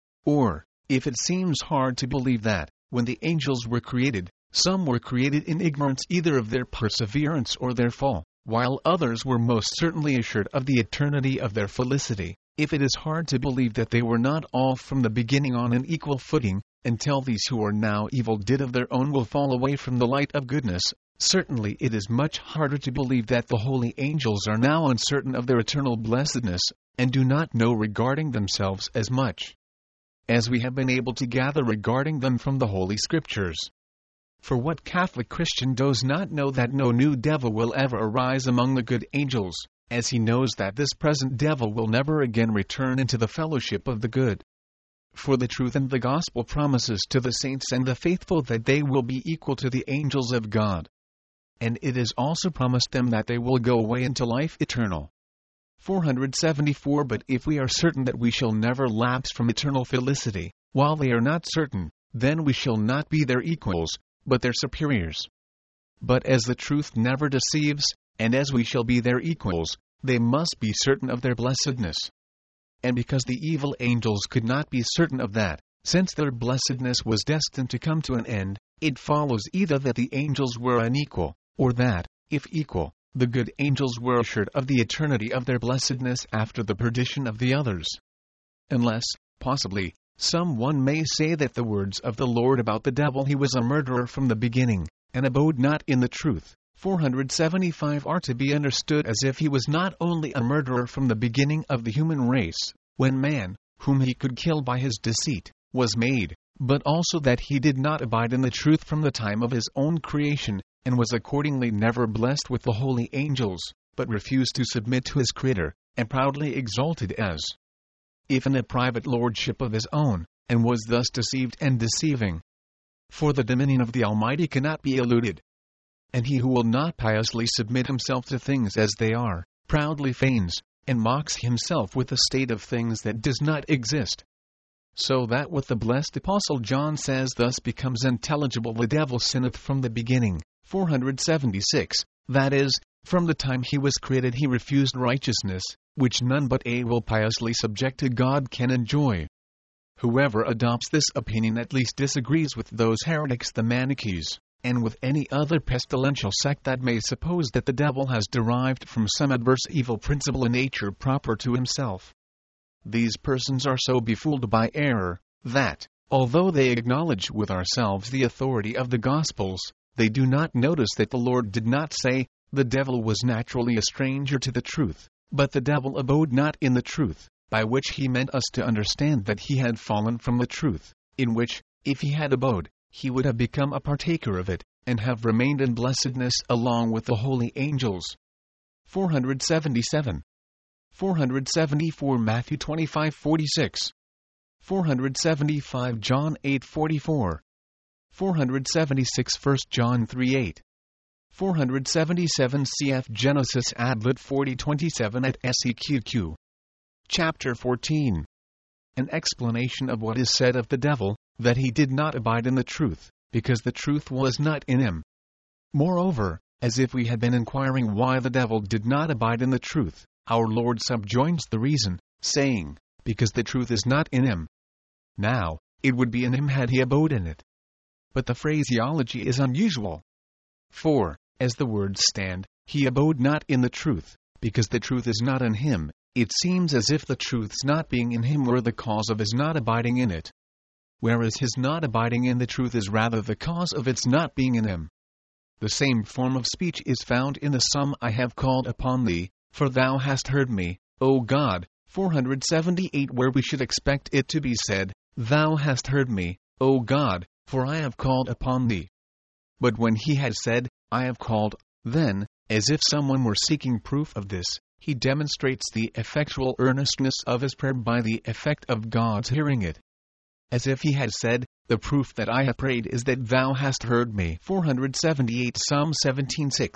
Or, if it seems hard to believe that, when the angels were created, some were created in ignorance either of their perseverance or their fall, while others were most certainly assured of the eternity of their felicity, if it is hard to believe that they were not all from the beginning on an equal footing, until these who are now evil did of their own will fall away from the light of goodness, certainly it is much harder to believe that the holy angels are now uncertain of their eternal blessedness, and do not know regarding themselves as much as we have been able to gather regarding them from the Holy Scriptures. For what Catholic Christian does not know that no new devil will ever arise among the good angels, as he knows that this present devil will never again return into the fellowship of the good? For the truth and the gospel promises to the saints and the faithful that they will be equal to the angels of God. And it is also promised them that they will go away into life eternal. four hundred seventy-four. But if we are certain that we shall never lapse from eternal felicity, while they are not certain, then we shall not be their equals, but their superiors. But as the truth never deceives, and as we shall be their equals, they must be certain of their blessedness. And because the evil angels could not be certain of that, since their blessedness was destined to come to an end, it follows either that the angels were unequal, or that, if equal, the good angels were assured of the eternity of their blessedness after the perdition of the others. Unless, possibly, some one may say that the words of the Lord about the devil, he was a murderer from the beginning, and abode not in the truth, four hundred seventy-five, are to be understood as if he was not only a murderer from the beginning of the human race, when man, whom he could kill by his deceit, was made, but also that he did not abide in the truth from the time of his own creation, and was accordingly never blessed with the holy angels, but refused to submit to his Creator, and proudly exalted as if in a private lordship of his own, and was thus deceived and deceiving. For the dominion of the Almighty cannot be eluded. And he who will not piously submit himself to things as they are, proudly feigns, and mocks himself with a state of things that does not exist. So that what the blessed Apostle John says thus becomes intelligible: the devil sinneth from the beginning, four hundred seventy-six, that is, from the time he was created he refused righteousness, which none but a will piously subject to God can enjoy. Whoever adopts this opinion at least disagrees with those heretics the Manichees, and with any other pestilential sect that may suppose that the devil has derived from some adverse evil principle a nature proper to himself. These persons are so befooled by error, that, although they acknowledge with ourselves the authority of the Gospels, they do not notice that the Lord did not say, the devil was naturally a stranger to the truth, but the devil abode not in the truth, by which he meant us to understand that he had fallen from the truth, in which, if he had abode, he would have become a partaker of it, and have remained in blessedness along with the holy angels. four hundred seventy-seven. four hundred seventy-four. Matthew twenty-five forty-six. four hundred seventy-five. John eight forty-four. four hundred seventy-six. First John three eight. four hundred seventy-seven. Cf. Genesis Adlit forty twenty-seven at S E Q Q. Chapter fourteen. An explanation of what is said of the devil, that he did not abide in the truth, because the truth was not in him. Moreover, as if we had been inquiring why the devil did not abide in the truth, our Lord subjoins the reason, saying, because the truth is not in him. Now, it would be in him had he abode in it. But the phraseology is unusual. For, as the words stand, he abode not in the truth, because the truth is not in him. It seems as if the truth's not being in him were the cause of his not abiding in it, whereas his not abiding in the truth is rather the cause of its not being in him. The same form of speech is found in the Psalm, I have called upon thee, for thou hast heard me, O God, four hundred seventy-eight, where we should expect it to be said, thou hast heard me, O God, for I have called upon thee. But when he had said, I have called, then, as if someone were seeking proof of this, he demonstrates the effectual earnestness of his prayer by the effect of God's hearing it. As if he had said, the proof that I have prayed is that thou hast heard me. four hundred seventy-eight Psalm seventeen six.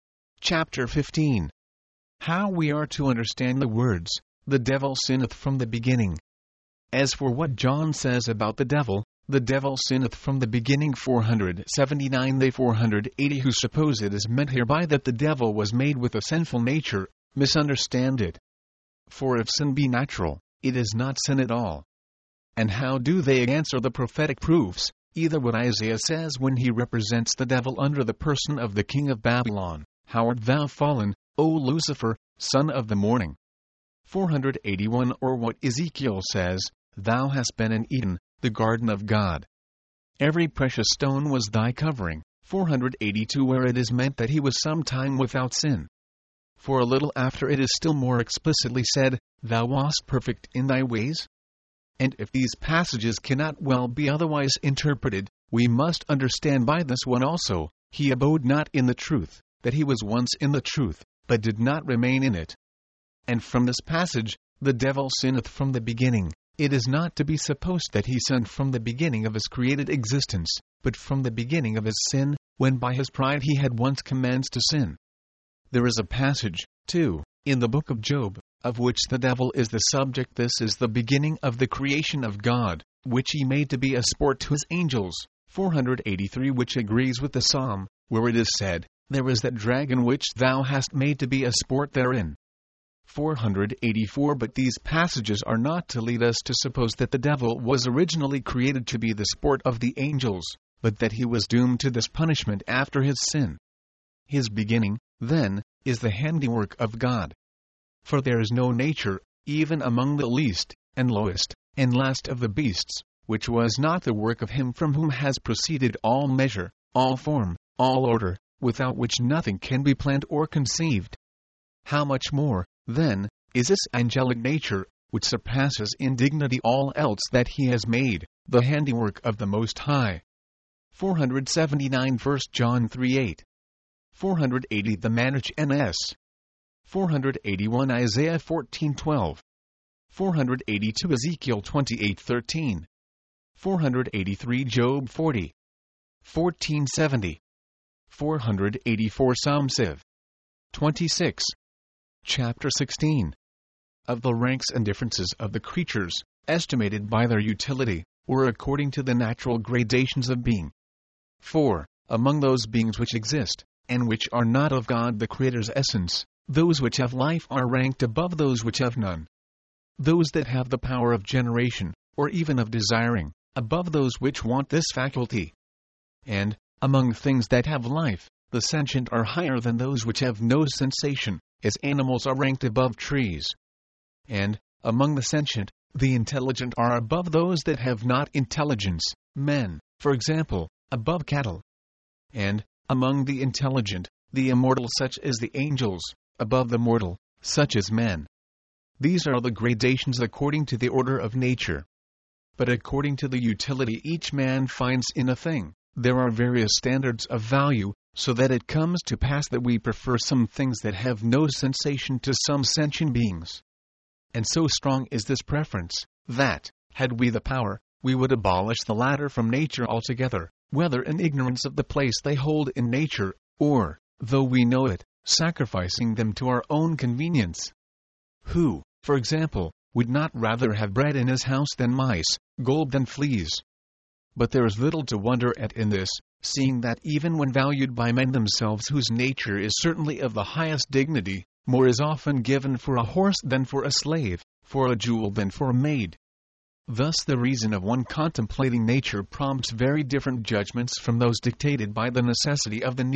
Chapter fifteen. How we are to understand the words, the devil sinneth from the beginning. As for what John says about the devil, the devil sinneth from the beginning. four hundred seventy-nine. They four hundred eighty who suppose it is meant hereby that the devil was made with a sinful nature, misunderstand it. For if sin be natural, it is not sin at all. And how do they answer the prophetic proofs? Either what Isaiah says when he represents the devil under the person of the king of Babylon, how art thou fallen, O Lucifer, son of the morning? four hundred eighty-one. Or what Ezekiel says, thou hast been in Eden, the garden of God. Every precious stone was thy covering. four hundred eighty-two. Where it is meant that he was sometime without sin. For a little after it is still more explicitly said, thou wast perfect in thy ways. And if these passages cannot well be otherwise interpreted, we must understand by this one also, he abode not in the truth, that he was once in the truth, but did not remain in it. And from this passage, the devil sinneth from the beginning. It is not to be supposed that he sinned from the beginning of his created existence, but from the beginning of his sin, when by his pride he had once commenced to sin. There is a passage, too, in the book of Job, of which the devil is the subject. This is the beginning of the creation of God, which he made to be a sport to his angels. four hundred eighty-three. Which agrees with the Psalm, where it is said, there is that dragon which thou hast made to be a sport therein. four hundred eighty-four. But these passages are not to lead us to suppose that the devil was originally created to be the sport of the angels, but that he was doomed to this punishment after his sin. His beginning, then, is the handiwork of God. For there is no nature, even among the least, and lowest, and last of the beasts, which was not the work of him from whom has proceeded all measure, all form, all order, without which nothing can be planned or conceived. How much more, then, is this angelic nature, which surpasses in dignity all else that he has made, the handiwork of the Most High? four hundred seventy-nine. First John three eight. four hundred eighty. The Manich N S. four hundred eighty-one. Isaiah fourteen twelve. four hundred eighty-two. Ezekiel twenty-eight thirteen. four hundred eighty-three. Job forty. fourteen seventy. four hundred eighty-four. Psalm Civ. twenty-six. Chapter sixteen. Of the ranks and differences of the creatures, estimated by their utility, or according to the natural gradations of being. four. Among those beings which exist, and which are not of God the Creator's essence, those which have life are ranked above those which have none. Those that have the power of generation, or even of desiring, above those which want this faculty. And, among things that have life, the sentient are higher than those which have no sensation, as animals are ranked above trees. And, among the sentient, the intelligent are above those that have not intelligence, men, for example, above cattle. And, among the intelligent, the immortal such as the angels, above the mortal, such as men. These are the gradations according to the order of nature. But according to the utility each man finds in a thing, there are various standards of value, so that it comes to pass that we prefer some things that have no sensation to some sentient beings. And so strong is this preference, that, had we the power, we would abolish the latter from nature altogether, whether in ignorance of the place they hold in nature, or, though we know it, sacrificing them to our own convenience. Who, for example, would not rather have bread in his house than mice, gold than fleas? But there is little to wonder at in this, seeing that even when valued by men themselves whose nature is certainly of the highest dignity, more is often given for a horse than for a slave, for a jewel than for a maid. Thus the reason of one contemplating nature prompts very different judgments from those dictated by the necessity of the needy,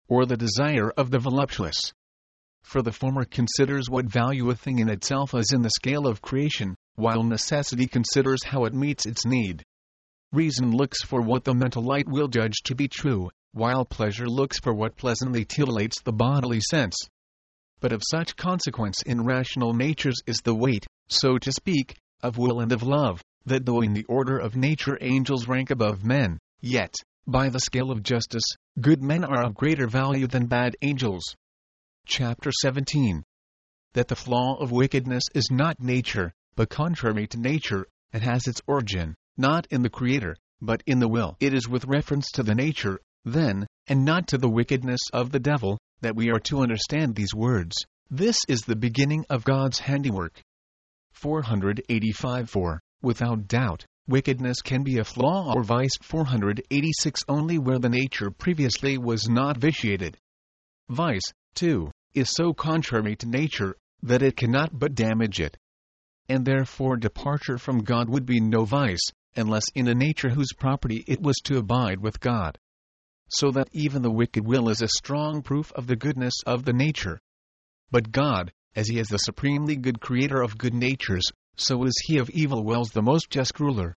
or the desire of the voluptuous. For the former considers what value a thing in itself is in the scale of creation, while necessity considers how it meets its need. Reason looks for what the mental light will judge to be true, while pleasure looks for what pleasantly titillates the bodily sense. But of such consequence in rational natures is the weight, so to speak, of will and of love, that though in the order of nature angels rank above men, yet, by the scale of justice, good men are of greater value than bad angels. Chapter seventeen. That the flaw of wickedness is not nature, but contrary to nature, and has its origin, not in the Creator, but in the will. It is with reference to the nature, then, and not to the wickedness of the devil, that we are to understand these words. This is the beginning of God's handiwork. four eighty-five For, without doubt, wickedness can be a flaw or vice. four eighty-six Only where the nature previously was not vitiated. Vice, too, is so contrary to nature, that it cannot but damage it. And therefore departure from God would be no vice, unless in a nature whose property it was to abide with God. So that even the wicked will is a strong proof of the goodness of the nature. But God, as He is the supremely good creator of good natures, so is He of evil wills the most just ruler.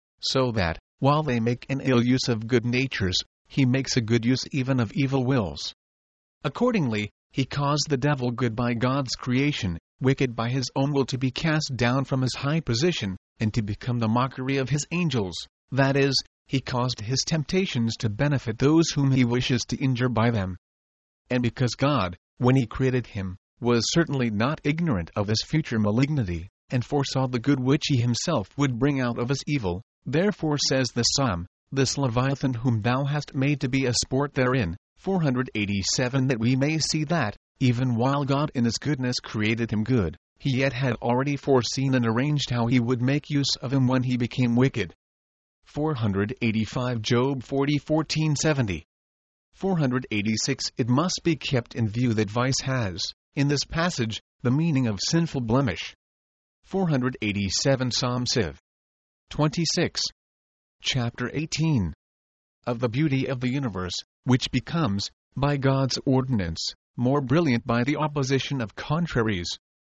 So that, while they make an ill use of good natures, He makes a good use even of evil wills. Accordingly, He caused the devil good by God's creation, wicked by his own will, to be cast down from his high position, and to become the mockery of His angels. That is, He caused his temptations to benefit those whom He wishes to injure by them. And because God, when He created him, was certainly not ignorant of his future malignity, and foresaw the good which He Himself would bring out of his evil, therefore says the Psalm, this Leviathan whom thou hast made to be a sport therein, four eighty-seven that we may see that, even while God in His goodness created him good, He yet had already foreseen and arranged how He would make use of him when he became wicked. four eighty-five Job forty fourteen seventy. four eighty-six It must be kept in view that vice has, in this passage, the meaning of sinful blemish. four eighty-seven Psalm Civ. twenty-six. Chapter eighteen. Of the beauty of the universe, which becomes, by God's ordinance, more brilliant by the opposition of contraries.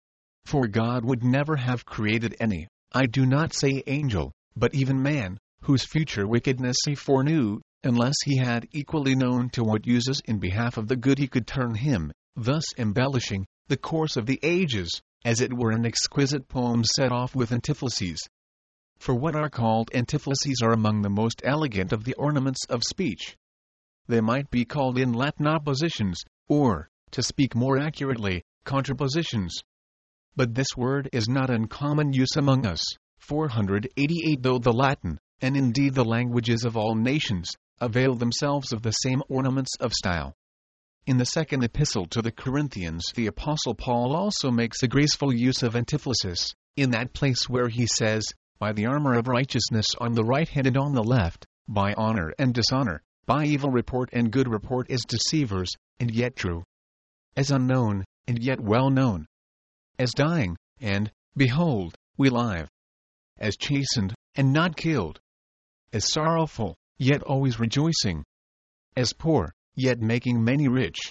For God would never have created any, I do not say angel, but even man, whose future wickedness He foreknew, unless He had equally known to what uses in behalf of the good He could turn him, thus embellishing the course of the ages, as it were an exquisite poem set off with antiphrases. For what are called antiphrases are among the most elegant of the ornaments of speech. They might be called in Latin oppositions, or, to speak more accurately, contrapositions. But this word is not in common use among us. four eighty-eight Though the Latin, and indeed the languages of all nations, avail themselves of the same ornaments of style. In the second epistle to the Corinthians, the Apostle Paul also makes a graceful use of antiphrasis, in that place where he says, by the armor of righteousness on the right hand and on the left, by honor and dishonor, by evil report and good report, as deceivers, and yet true, as unknown, and yet well known, as dying, and, behold, we live, as chastened, and not killed, as sorrowful, yet always rejoicing, as poor, yet making many rich,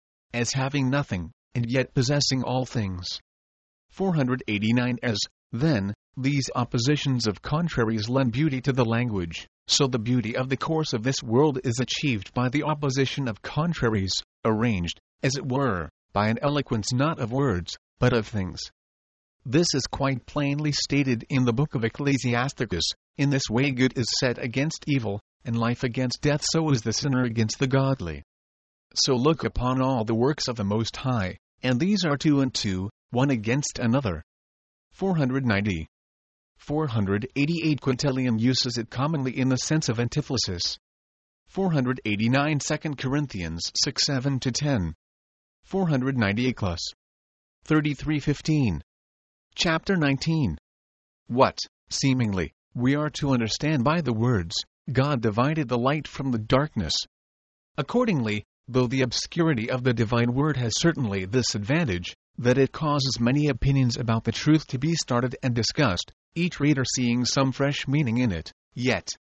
as having nothing, and yet possessing all things. four eighty-nine As, then, these oppositions of contraries lend beauty to the language, so the beauty of the course of this world is achieved by the opposition of contraries, arranged, as it were, by an eloquence not of words, but of things. This is quite plainly stated in the book of Ecclesiasticus. In this way good is set against evil, and life against death, so is the sinner against the godly. So look upon all the works of the Most High, and these are two and two, one against another. four ninety. four eighty-eight Quintilian uses it commonly in the sense of antiphrasis. four eighty-nine Second Corinthians six seven to ten. four ninety-eight Plus. thirty-three fifteen. Chapter nineteen. What, seemingly, we are to understand by the words, God divided the light from the darkness. Accordingly, though the obscurity of the divine word has certainly this advantage, that it causes many opinions about the truth to be started and discussed, each reader seeing some fresh meaning in it, yet,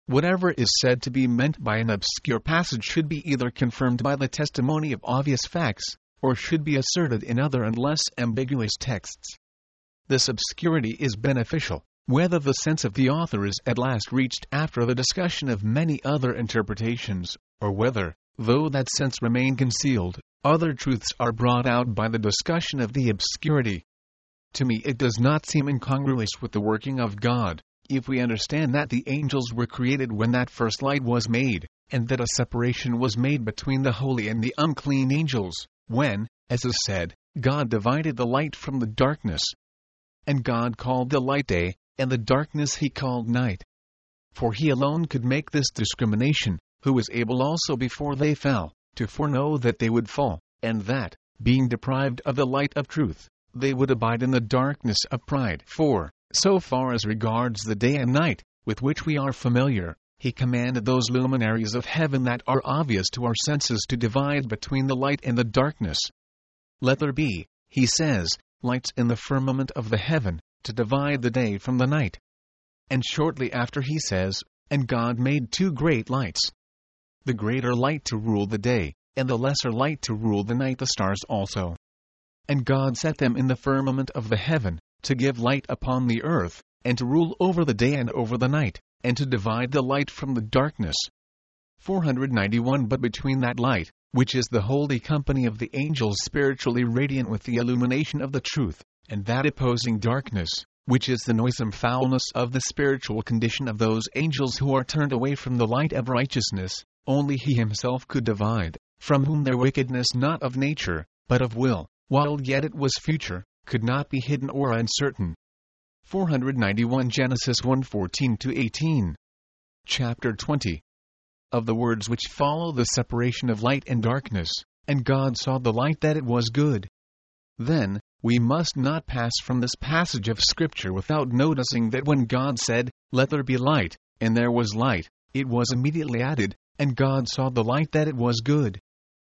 Whatever is said to be meant by an obscure passage should be either confirmed by the testimony of obvious facts, or should be asserted in other and less ambiguous texts. This obscurity is beneficial, whether the sense of the author is at last reached after the discussion of many other interpretations, or whether, though that sense remain concealed, other truths are brought out by the discussion of the obscurity. To me it does not seem incongruous with the working of God, if we understand that the angels were created when that first light was made, and that a separation was made between the holy and the unclean angels, when, as is said, God divided the light from the darkness. And God called the light day, and the darkness he called night. For he alone could make this discrimination, who was able also before they fell, to foreknow that they would fall, and that, being deprived of the light of truth, they would abide in the darkness of pride. For, so far as regards the day and night, with which we are familiar, he commanded those luminaries of heaven that are obvious to our senses to divide between the light and the darkness. Let there be, he says, lights in the firmament of the heaven, to divide the day from the night. And shortly after he says, and God made two great lights, the greater light to rule the day, and the lesser light to rule the night, the stars also. And God set them in the firmament of the heaven, to give light upon the earth, and to rule over the day and over the night, and to divide the light from the darkness. four ninety-one But between that light, which is the holy company of the angels spiritually radiant with the illumination of the truth, and that opposing darkness, which is the noisome foulness of the spiritual condition of those angels who are turned away from the light of righteousness, only he himself could divide, from whom their wickedness not of nature, but of will, while yet it was future, could not be hidden or uncertain. four ninety-one Genesis one fourteen to eighteen. Chapter twenty. Of the words which follow the separation of light and darkness, and God saw the light that it was good. Then, we must not pass from this passage of Scripture without noticing that when God said, "Let there be light," and there was light, it was immediately added, and God saw the light that it was good.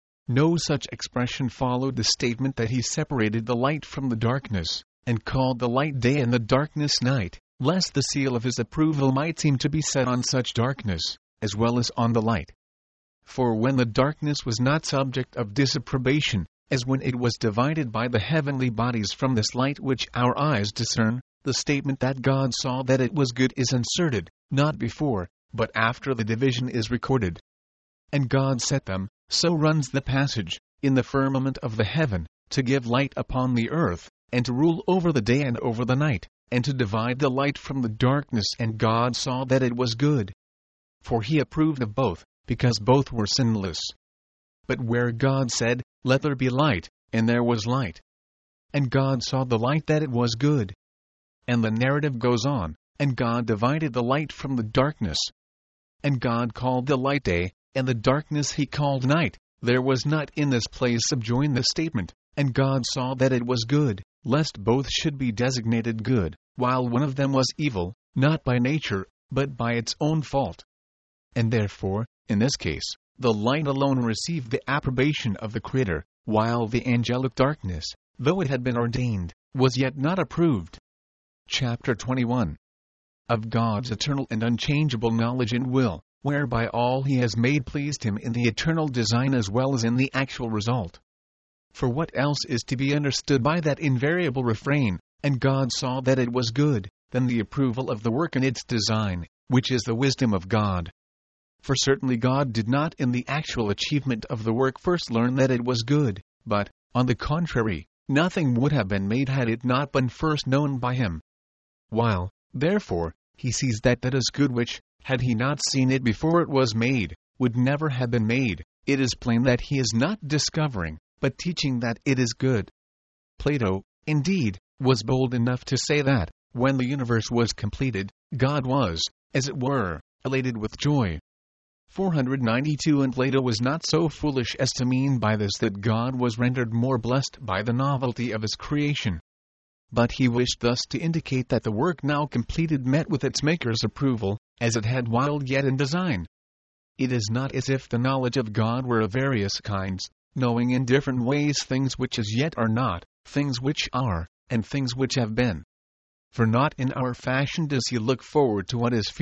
No such expression followed the statement that he separated the light from the darkness, and called the light day and the darkness night, lest the seal of his approval might seem to be set on such darkness, as well as on the light. For when the darkness was not subject of disapprobation, as when it was divided by the heavenly bodies from this light which our eyes discern, the statement that God saw that it was good is inserted, not before, but after the division is recorded. And God set them, so runs the passage, in the firmament of the heaven, to give light upon the earth, and to rule over the day and over the night, and to divide the light from the darkness. And God saw that it was good. For he approved of both, because both were sinless. But where God said, "Let there be light," and there was light. And God saw the light that it was good. And the narrative goes on, and God divided the light from the darkness. And God called the light day, and the darkness he called night. There was not in this place subjoined the statement, and God saw that it was good, lest both should be designated good, while one of them was evil, not by nature, but by its own fault. And therefore, in this case, the light alone received the approbation of the Creator, while the angelic darkness, though it had been ordained, was yet not approved. Chapter twenty-one. Of God's eternal and unchangeable knowledge and will, whereby all he has made pleased him in the eternal design as well as in the actual result. For what else is to be understood by that invariable refrain, "And God saw that it was good," than the approval of the work in its design, which is the wisdom of God? For certainly God did not in the actual achievement of the work first learn that it was good, but, on the contrary, nothing would have been made had it not been first known by him. While, therefore, he sees that that is good which, had he not seen it before it was made, would never have been made, it is plain that he is not discovering, but teaching that it is good. Plato, indeed, was bold enough to say that, when the universe was completed, God was, as it were, elated with joy. four ninety-two And Plato was not so foolish as to mean by this that God was rendered more blessed by the novelty of his creation. But he wished thus to indicate that the work now completed met with its maker's approval, as it had while yet in design. It is not as if the knowledge of God were of various kinds, knowing in different ways things which as yet are not, things which are, and things which have been. For not in our fashion does he look forward to what is future,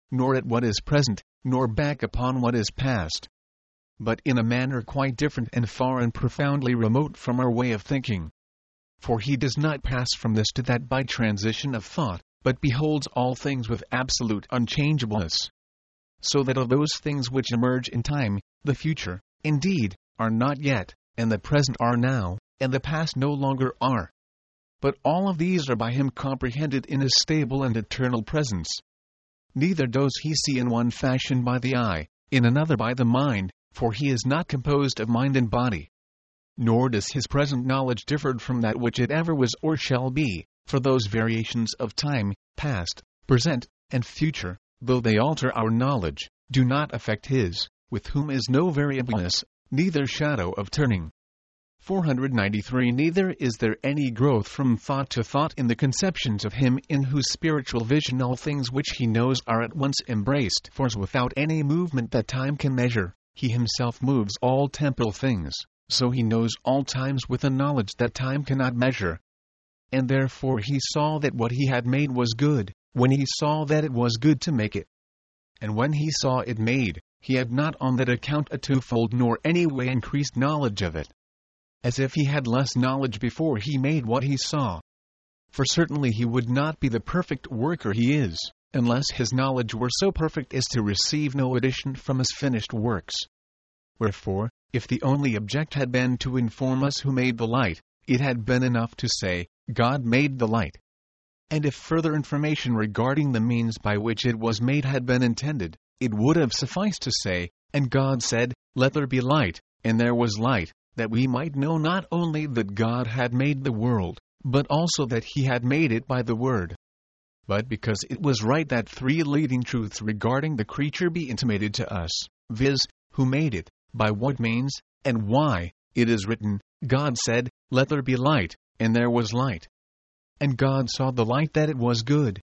nor at what is present, nor back upon what is past, but in a manner quite different and far and profoundly remote from our way of thinking. For he does not pass from this to that by transition of thought, but beholds all things with absolute unchangeableness. So that of those things which emerge in time, the future, indeed, are not yet, and the present are now, and the past no longer are. But all of these are by him comprehended in his stable and eternal presence. Neither does he see in one fashion by the eye, in another by the mind, for he is not composed of mind and body. Nor does his present knowledge differ from that which it ever was or shall be, for those variations of time, past, present, and future, though they alter our knowledge, do not affect his, with whom is no variableness, neither shadow of turning. four hundred ninety-three Neither is there any growth from thought to thought in the conceptions of him in whose spiritual vision all things which he knows are at once embraced. For as without any movement that time can measure, he himself moves all temporal things, so he knows all times with a knowledge that time cannot measure. And therefore he saw that what he had made was good, when he saw that it was good to make it. And when he saw it made, he had not on that account a twofold nor any way increased knowledge of it, as if he had less knowledge before he made what he saw. For certainly he would not be the perfect worker he is, unless his knowledge were so perfect as to receive no addition from his finished works. Wherefore, if the only object had been to inform us who made the light, it had been enough to say, God made the light. And if further information regarding the means by which it was made had been intended, it would have sufficed to say, and God said, Let there be light, and there was light, that we might know not only that God had made the world, but also that he had made it by the word. But because it was right that three leading truths regarding the creature be intimated to us, viz., who made it, by what means, and why, it is written, God said, Let there be light, and there was light. And God saw the light that it was good.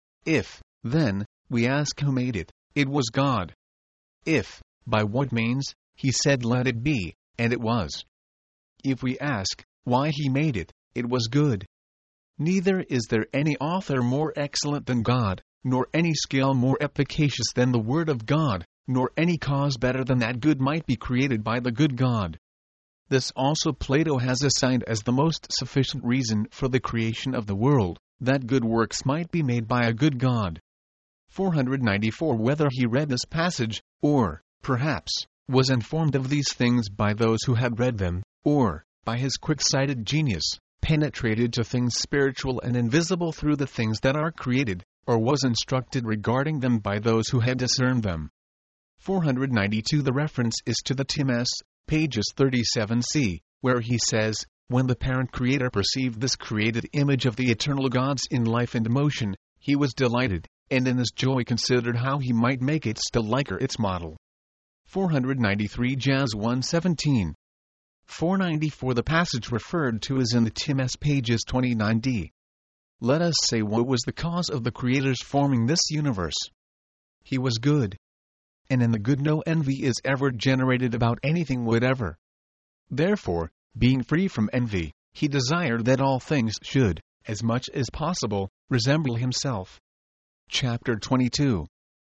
If, then, we ask who made it, it was God. If, by what means, he said let it be, and it was. If we ask, why he made it, it was good. Neither is there any author more excellent than God, nor any skill more efficacious than the word of God, nor any cause better than that good might be created by the good God. This also Plato has assigned as the most sufficient reason for the creation of the world, that good works might be made by a good God. four hundred ninety-four Whether he read this passage, or, perhaps, was informed of these things by those who had read them, or, by his quick-sighted genius, penetrated to things spiritual and invisible through the things that are created, or was instructed regarding them by those who had discerned them. four hundred ninety-two The reference is to the Timaeus, pages thirty-seven c, where he says, When the parent creator perceived this created image of the eternal gods in life and motion, he was delighted, and in his joy considered how he might make it still liker its model. four hundred ninety-three Jaz one seventeen. four ninety-four The passage referred to is in the Timaeus pages twenty-nine d. Let us say what was the cause of the Creator's forming this universe. He was good. And in the good no envy is ever generated about anything whatever. Therefore, being free from envy, he desired that all things should, as much as possible, resemble himself. Chapter twenty-two.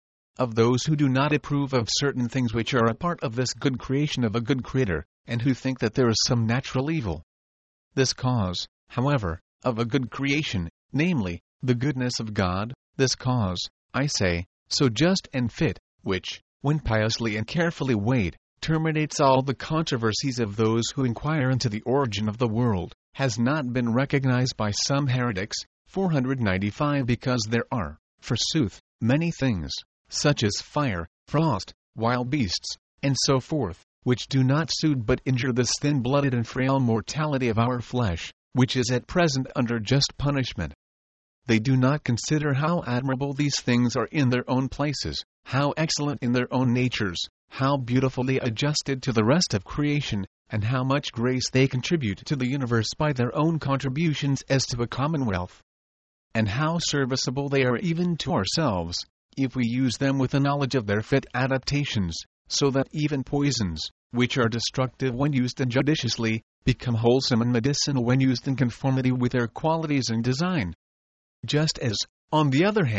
Of those who do not approve of certain things which are a part of this good creation of a good Creator, and who think that there is some natural evil. This cause, however, of a good creation, namely, the goodness of God, this cause, I say, so just and fit, which, when piously and carefully weighed, terminates all the controversies of those who inquire into the origin of the world, has not been recognized by some heretics. four hundred ninety-five Because there are, forsooth, many things, such as fire, frost, wild beasts, and so forth, which do not soothe but injure this thin-blooded and frail mortality of our flesh, which is at present under just punishment. They do not consider how admirable these things are in their own places, how excellent in their own natures, how beautifully adjusted to the rest of creation, and how much grace they contribute to the universe by their own contributions as to a commonwealth. And how serviceable they are even to ourselves, if we use them with a knowledge of their fit adaptations, so that even poisons, which are destructive when used injudiciously, become wholesome and medicinal when used in conformity with their qualities and design. Just as, on the other hand,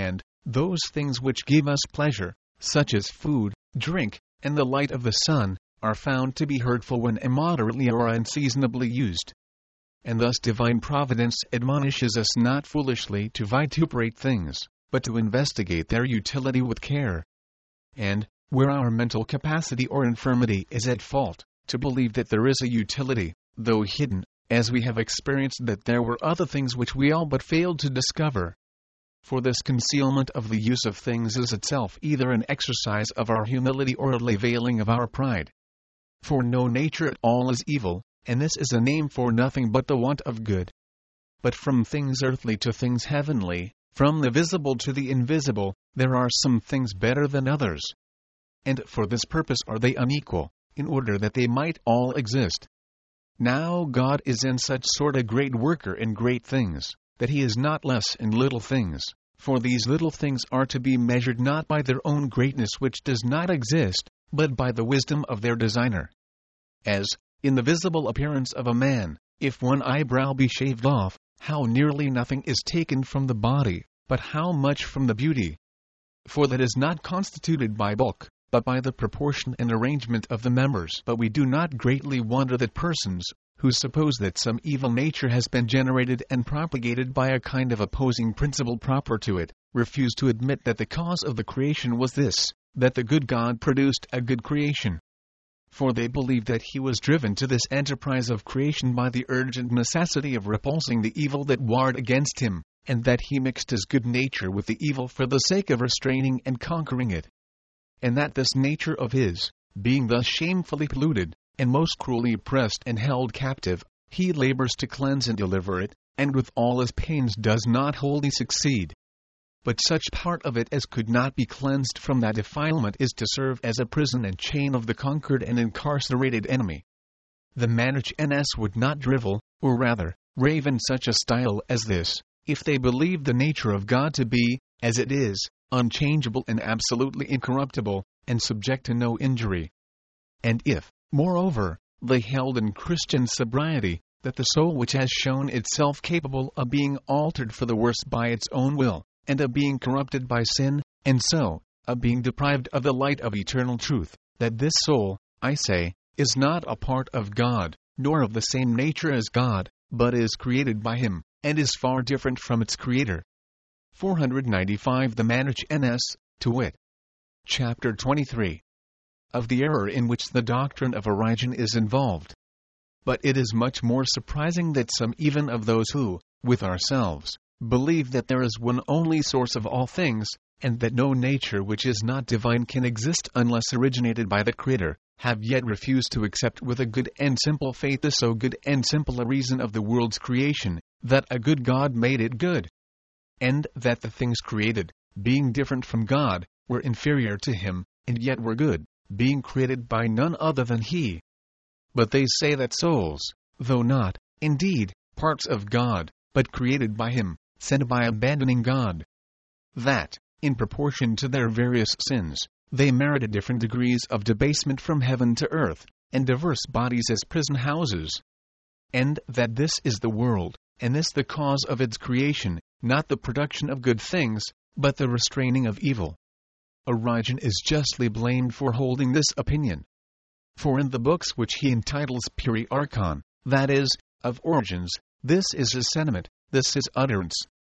those things which give us pleasure, such as food, drink, and the light of the sun, are found to be hurtful when immoderately or unseasonably used. And thus divine providence admonishes us not foolishly to vituperate things, but to investigate their utility with care. And, where our mental capacity or infirmity is at fault, to believe that there is a utility, though hidden, as we have experienced that there were other things which we all but failed to discover. For this concealment of the use of things is itself either an exercise of our humility or a veiling of our pride. For no nature at all is evil, and this is a name for nothing but the want of good. But from things earthly to things heavenly, from the visible to the invisible, there are some things better than others. And for this purpose are they unequal, in order that they might all exist. Now God is in such sort a great worker in great things, that he is not less in little things, for these little things are to be measured not by their own greatness which does not exist, but by the wisdom of their designer. As, in the visible appearance of a man, if one eyebrow be shaved off, how nearly nothing is taken from the body, but how much from the beauty. For that is not constituted by bulk, but by the proportion and arrangement of the members. But we do not greatly wonder that persons, who suppose that some evil nature has been generated and propagated by a kind of opposing principle proper to it, refuse to admit that the cause of the creation was this, that the good God produced a good creation. For they believe that he was driven to this enterprise of creation by the urgent necessity of repulsing the evil that warred against him, and that he mixed his good nature with the evil for the sake of restraining and conquering it. And that this nature of his, being thus shamefully polluted, and most cruelly oppressed and held captive, he labors to cleanse and deliver it, and with all his pains does not wholly succeed. But such part of it as could not be cleansed from that defilement is to serve as a prison and chain of the conquered and incarcerated enemy. The Manichaeans would not drivel, or rather, rave in such a style as this, if they believed the nature of God to be, as it is, unchangeable and absolutely incorruptible, and subject to no injury. And if, moreover, they held in Christian sobriety, that the soul which has shown itself capable of being altered for the worse by its own will, and of being corrupted by sin, and so, of being deprived of the light of eternal truth, that this soul, I say, is not a part of God, nor of the same nature as God, but is created by him, and is far different from its creator. four ninety-five The Manichaeans, to wit. Chapter twenty-three. Of the error in which the doctrine of origin is involved. But it is much more surprising that some even of those who, with ourselves, believe that there is one only source of all things, and that no nature which is not divine can exist unless originated by the Creator, have yet refused to accept with a good and simple faith the so good and simple a reason of the world's creation, that a good God made it good. And that the things created, being different from God, were inferior to him, and yet were good, being created by none other than he. But they say that souls, though not, indeed, parts of God, but created by him, sinned by abandoning God. That, in proportion to their various sins, they merited different degrees of debasement from heaven to earth, and diverse bodies as prison houses. And that this is the world, and this the cause of its creation, not the production of good things, but the restraining of evil. Origen is justly blamed for holding this opinion. For in the books which he entitles Peri-Archon, that is, of origins, this is his sentiment, this his utterance.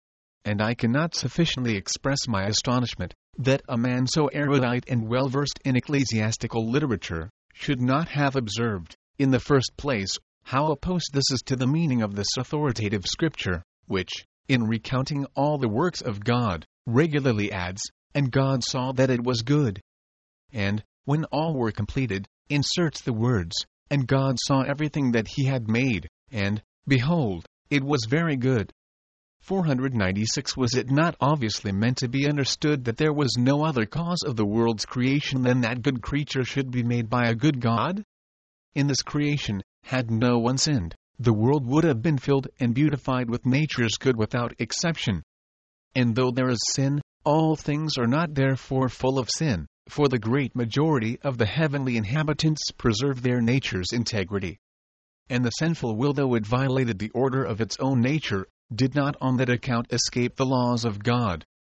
And I cannot sufficiently express my astonishment, that a man so erudite and well versed in ecclesiastical literature, should not have observed, in the first place, how opposed this is to the meaning of this authoritative scripture, which, in recounting all the works of God, regularly adds, and God saw that it was good. And, when all were completed, inserts the words, and God saw everything that he had made, and, behold, it was very good. four ninety-six Was it not obviously meant to be understood that there was no other cause of the world's creation than that good creature should be made by a good God? In this creation, had no one sinned, the world would have been filled and beautified with nature's good without exception. And though there is sin, all things are not therefore full of sin, for the great majority of the heavenly inhabitants preserve their nature's integrity. And the sinful will, though it violated the order of its own nature, did not on that account escape the laws of God,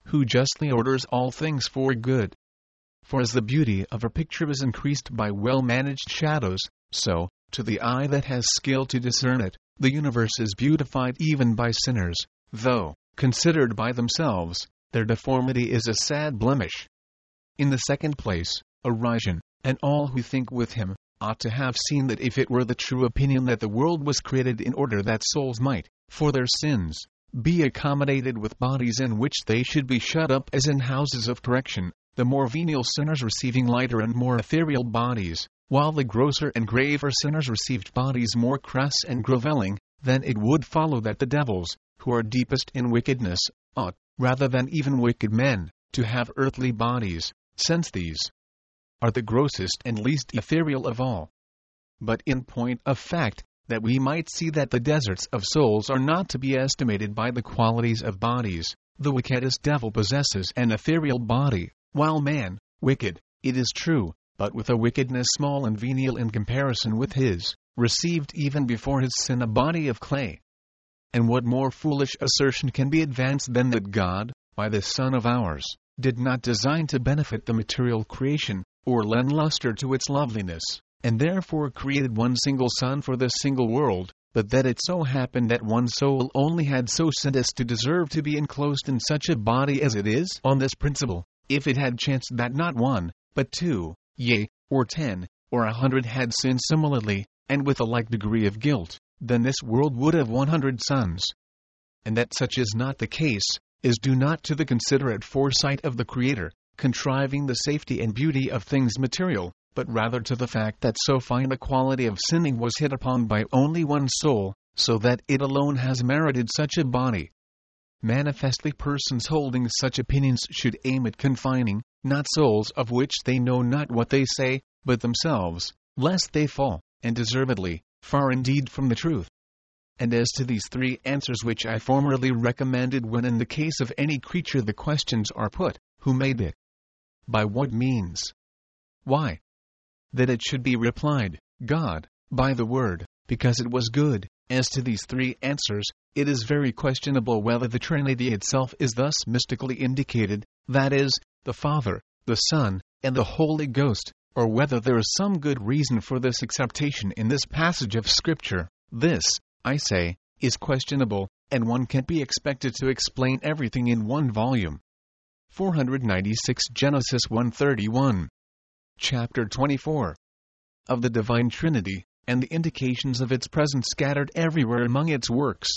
who justly orders all things for good. For as the beauty of a picture is increased by well-managed shadows, so, to the eye that has skill to discern it, the universe is beautified even by sinners, though, considered by themselves, their deformity is a sad blemish. In the second place, Origen, and all who think with him, ought to have seen that if it were the true opinion that the world was created in order that souls might, for their sins, be accommodated with bodies in which they should be shut up as in houses of correction, the more venial sinners receiving lighter and more ethereal bodies, while the grosser and graver sinners received bodies more crass and grovelling, then it would follow that the devils, who are deepest in wickedness, ought, rather than even wicked men, to have earthly bodies, since these are the grossest and least ethereal of all. But in point of fact, that we might see that the deserts of souls are not to be estimated by the qualities of bodies, the wickedest devil possesses an ethereal body, while man, wicked, it is true, but with a wickedness small and venial in comparison with his, received even before his sin a body of clay. And what more foolish assertion can be advanced than that God, by this Son of ours, did not design to benefit the material creation, or lend luster to its loveliness, and therefore created one single Son for this single world, but that it so happened that one soul only had so sinned as to deserve to be enclosed in such a body as it is? On this principle, if it had chanced that not one, but two, yea, or ten, or a hundred had sinned similarly, and with a like degree of guilt, then this world would have one hundred sons. And that such is not the case, is due not to the considerate foresight of the Creator, contriving the safety and beauty of things material, but rather to the fact that so fine a quality of sinning was hit upon by only one soul, so that it alone has merited such a body. Manifestly persons holding such opinions should aim at confining, not souls of which they know not what they say, but themselves, lest they fall, and deservedly, far indeed from the truth. And as to these three answers which I formerly recommended when in the case of any creature the questions are put, who made it? By what means? Why? That it should be replied, God, by the Word, because it was good. As to these three answers, it is very questionable whether the Trinity itself is thus mystically indicated, that is, the Father, the Son, and the Holy Ghost, or whether there is some good reason for this acceptation in this passage of Scripture. This, I say, is questionable, and one can't be expected to explain everything in one volume. four ninety-six Genesis one thirty-one. Chapter twenty-four. Of the Divine Trinity, and the indications of its presence scattered everywhere among its works.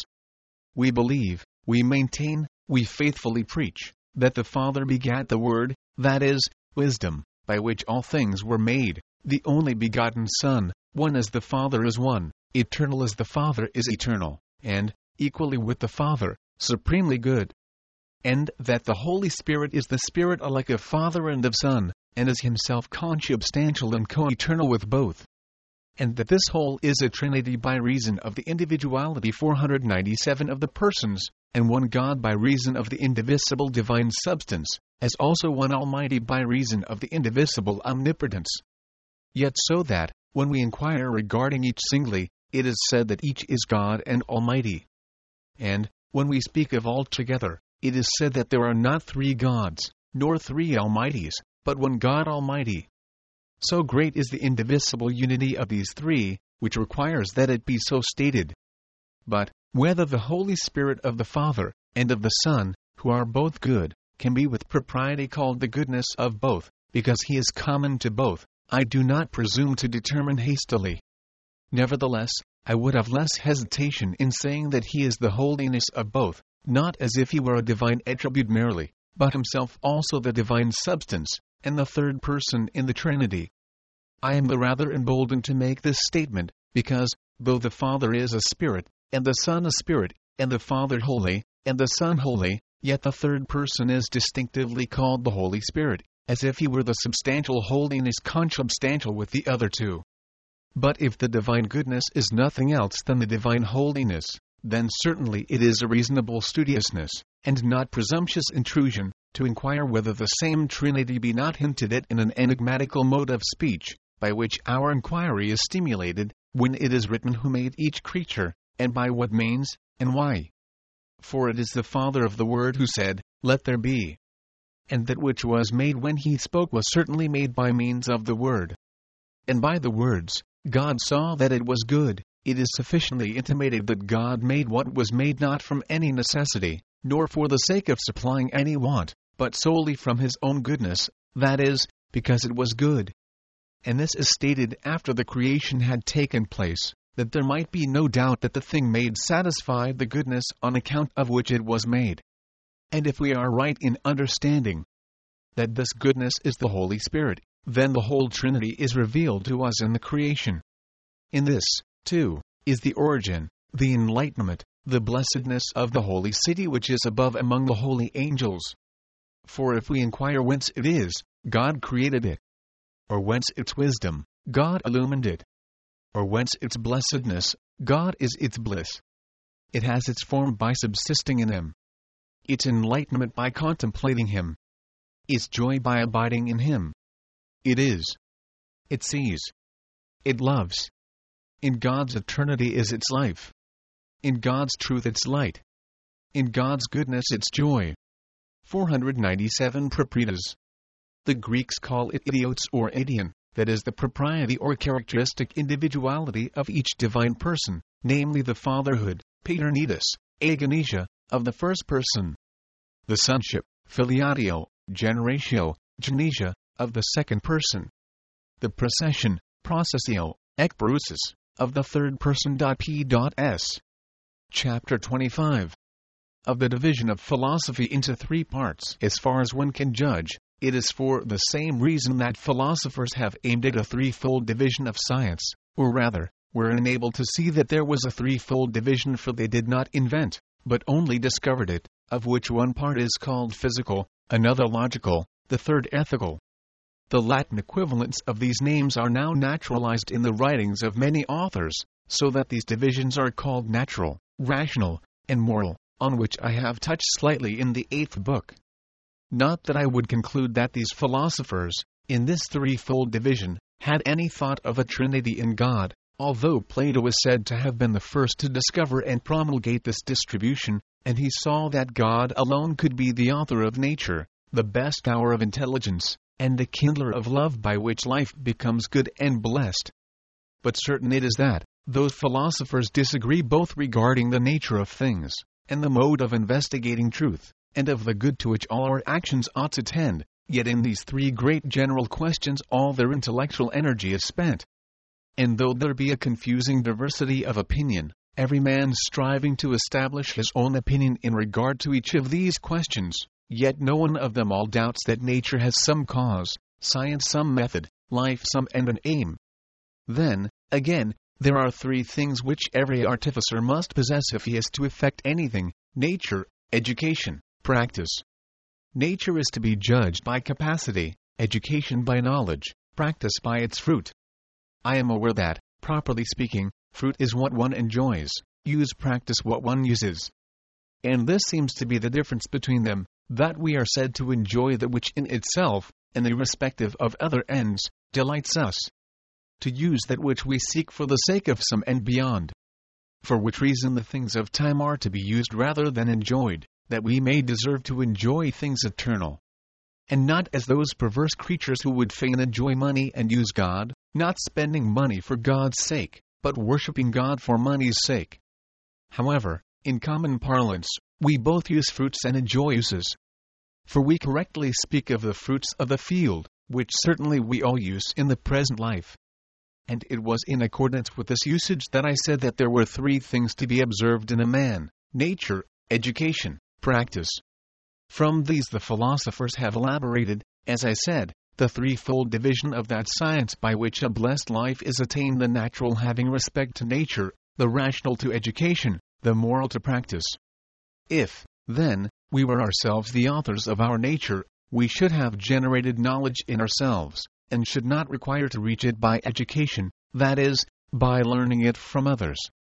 We believe, we maintain, we faithfully preach, that the Father begat the Word, that is, wisdom, by which all things were made, the only begotten Son, one as the Father is one, eternal as the Father is eternal, and, equally with the Father, supremely good. And that the Holy Spirit is the Spirit alike of Father and of Son, and is himself consubstantial and co-eternal with both. And that this whole is a Trinity by reason of the individuality four ninety-seven of the persons, and one God by reason of the indivisible divine substance, as also one Almighty by reason of the indivisible omnipotence. Yet so that, when we inquire regarding each singly, it is said that each is God and Almighty. And, when we speak of all together, it is said that there are not three gods, nor three Almighties, but one God Almighty. So great is the indivisible unity of these three, which requires that it be so stated. But, whether the Holy Spirit of the Father, and of the Son, who are both good, can be with propriety called the goodness of both, because he is common to both, I do not presume to determine hastily. Nevertheless, I would have less hesitation in saying that he is the holiness of both, not as if he were a divine attribute merely, but himself also the divine substance, and the third person in the Trinity. I am the rather emboldened to make this statement, because, though the Father is a Spirit, and the Son a Spirit, and the Father holy, and the Son holy, yet the third person is distinctively called the Holy Spirit, as if he were the substantial holiness consubstantial with the other two. But if the divine goodness is nothing else than the divine holiness, then certainly it is a reasonable studiousness, and not presumptuous intrusion, to inquire whether the same Trinity be not hinted at in an enigmatical mode of speech, by which our inquiry is stimulated, when it is written who made each creature, and by what means, and why. For it is the Father of the Word who said, Let there be, and that which was made when he spoke was certainly made by means of the Word. And by the words, God saw that it was good. It is sufficiently intimated that God made what was made not from any necessity, nor for the sake of supplying any want, but solely from his own goodness, that is, because it was good. And this is stated after the creation had taken place, that there might be no doubt that the thing made satisfied the goodness on account of which it was made. And if we are right in understanding that this goodness is the Holy Spirit, then the whole Trinity is revealed to us in the creation. In this, too, is the origin, the enlightenment, the blessedness of the holy city which is above among the holy angels. For if we inquire whence it is, God created it. Or whence its wisdom, God illumined it. Or whence its blessedness, God is its bliss. It has its form by subsisting in Him, its enlightenment by contemplating Him, its joy by abiding in Him. It is. It sees. It loves. In God's eternity is its life. In God's truth its light. In God's goodness its joy. four hundred ninety-seven Proprietors. The Greeks call it idiots or idion, that is the propriety or characteristic individuality of each divine person, namely the fatherhood, paternitas, agonesia, of the first person. The sonship, filiatio, generatio, genesia, of the second person. The procession, processio, ekparousis, of the third person. P.S. Chapter twenty-five. Of the division of philosophy into three parts. As far as one can judge, it is for the same reason that philosophers have aimed at a threefold division of science, or rather, were unable to see that there was a threefold division, for they did not invent, but only discovered it, of which one part is called physical, another logical, the third ethical. The Latin equivalents of these names are now naturalized in the writings of many authors, so that these divisions are called natural, rational, and moral, on which I have touched slightly in the eighth book. Not that I would conclude that these philosophers, in this threefold division, had any thought of a trinity in God, although Plato is said to have been the first to discover and promulgate this distribution, and he saw that God alone could be the author of nature, the bestower of intelligence, and the kindler of love by which life becomes good and blessed. But certain it is that those philosophers disagree both regarding the nature of things, and the mode of investigating truth, and of the good to which all our actions ought to tend, yet in these three great general questions all their intellectual energy is spent. And though there be a confusing diversity of opinion, every man striving to establish his own opinion in regard to each of these questions, yet no one of them all doubts that nature has some cause, science some method, life some end and aim. Then, again, there are three things which every artificer must possess if he is to effect anything: nature, education, practice. Nature is to be judged by capacity, education by knowledge, practice by its fruit. I am aware that, properly speaking, fruit is what one enjoys, use practice what one uses. And this seems to be the difference between them, that we are said to enjoy that which in itself, and irrespective of other ends, delights us. To use that which we seek for the sake of some end beyond. For which reason the things of time are to be used rather than enjoyed, that we may deserve to enjoy things eternal. And not as those perverse creatures who would fain enjoy money and use God, not spending money for God's sake, but worshipping God for money's sake. However, in common parlance, we both use fruits and enjoy uses. For we correctly speak of the fruits of the field, which certainly we all use in the present life. And it was in accordance with this usage that I said that there were three things to be observed in a man: nature, education, practice. From these the philosophers have elaborated, as I said, the threefold division of that science by which a blessed life is attained: the natural having respect to nature, the rational to education, the moral to practice. If, then, we were ourselves the authors of our nature, we should have generated knowledge in ourselves, and should not require to reach it by education, that is, by learning it from others.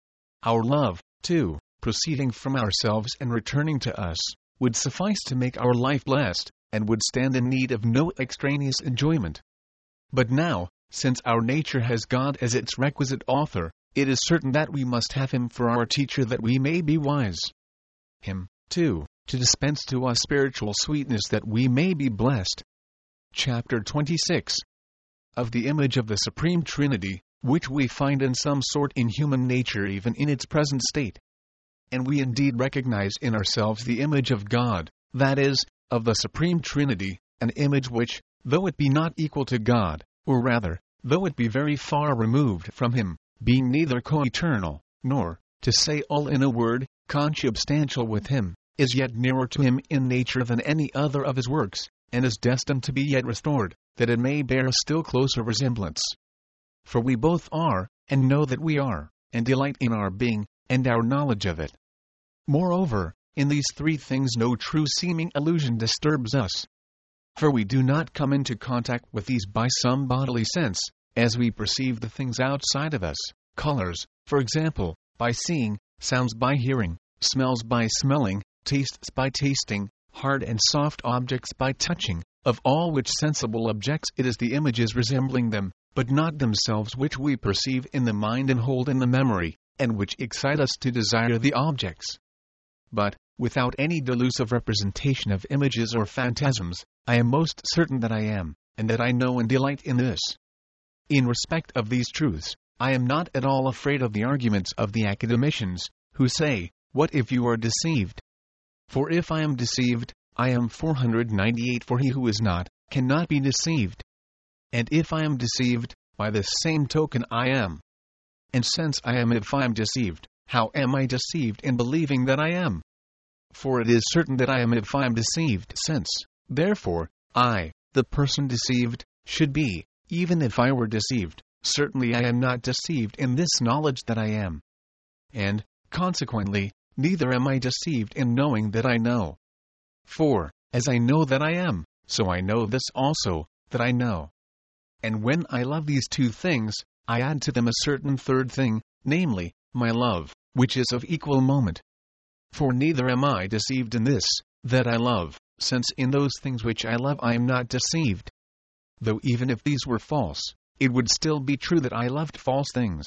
Our love, too, proceeding from ourselves and returning to us, would suffice to make our life blessed, and would stand in need of no extraneous enjoyment. But now, since our nature has God as its requisite author, it is certain that we must have Him for our teacher that we may be wise. Him, too, to dispense to us spiritual sweetness that we may be blessed. Chapter twenty-six. Of the image of the Supreme Trinity, which we find in some sort in human nature even in its present state. And we indeed recognize in ourselves the image of God, that is, of the Supreme Trinity, an image which, though it be not equal to God, or rather, though it be very far removed from Him, being neither co-eternal, nor, to say all in a word, consubstantial with Him, is yet nearer to Him in nature than any other of His works, and is destined to be yet restored, that it may bear a still closer resemblance. For we both are, and know that we are, and delight in our being, and our knowledge of it. Moreover, in these three things no true seeming illusion disturbs us. For we do not come into contact with these by some bodily sense, as we perceive the things outside of us, colors, for example, by seeing, sounds by hearing, smells by smelling, tastes by tasting, hard and soft objects by touching, of all which sensible objects it is the images resembling them, but not themselves which we perceive in the mind and hold in the memory, and which excite us to desire the objects. But, without any delusive representation of images or phantasms, I am most certain that I am, and that I know and delight in this. In respect of these truths, I am not at all afraid of the arguments of the academicians, who say, "What if you are deceived?" For if I am deceived, I am four hundred ninety-eight, for he who is not, cannot be deceived. And if I am deceived, by this same token I am. And since I am if I am deceived, how am I deceived in believing that I am? For it is certain that I am if I am deceived, since, therefore, I, the person deceived, should be, even if I were deceived, certainly I am not deceived in this knowledge that I am. And, consequently, neither am I deceived in knowing that I know. For, as I know that I am, so I know this also, that I know. And when I love these two things, I add to them a certain third thing, namely, my love, which is of equal moment. For neither am I deceived in this, that I love, since in those things which I love I am not deceived. Though even if these were false, it would still be true that I loved false things.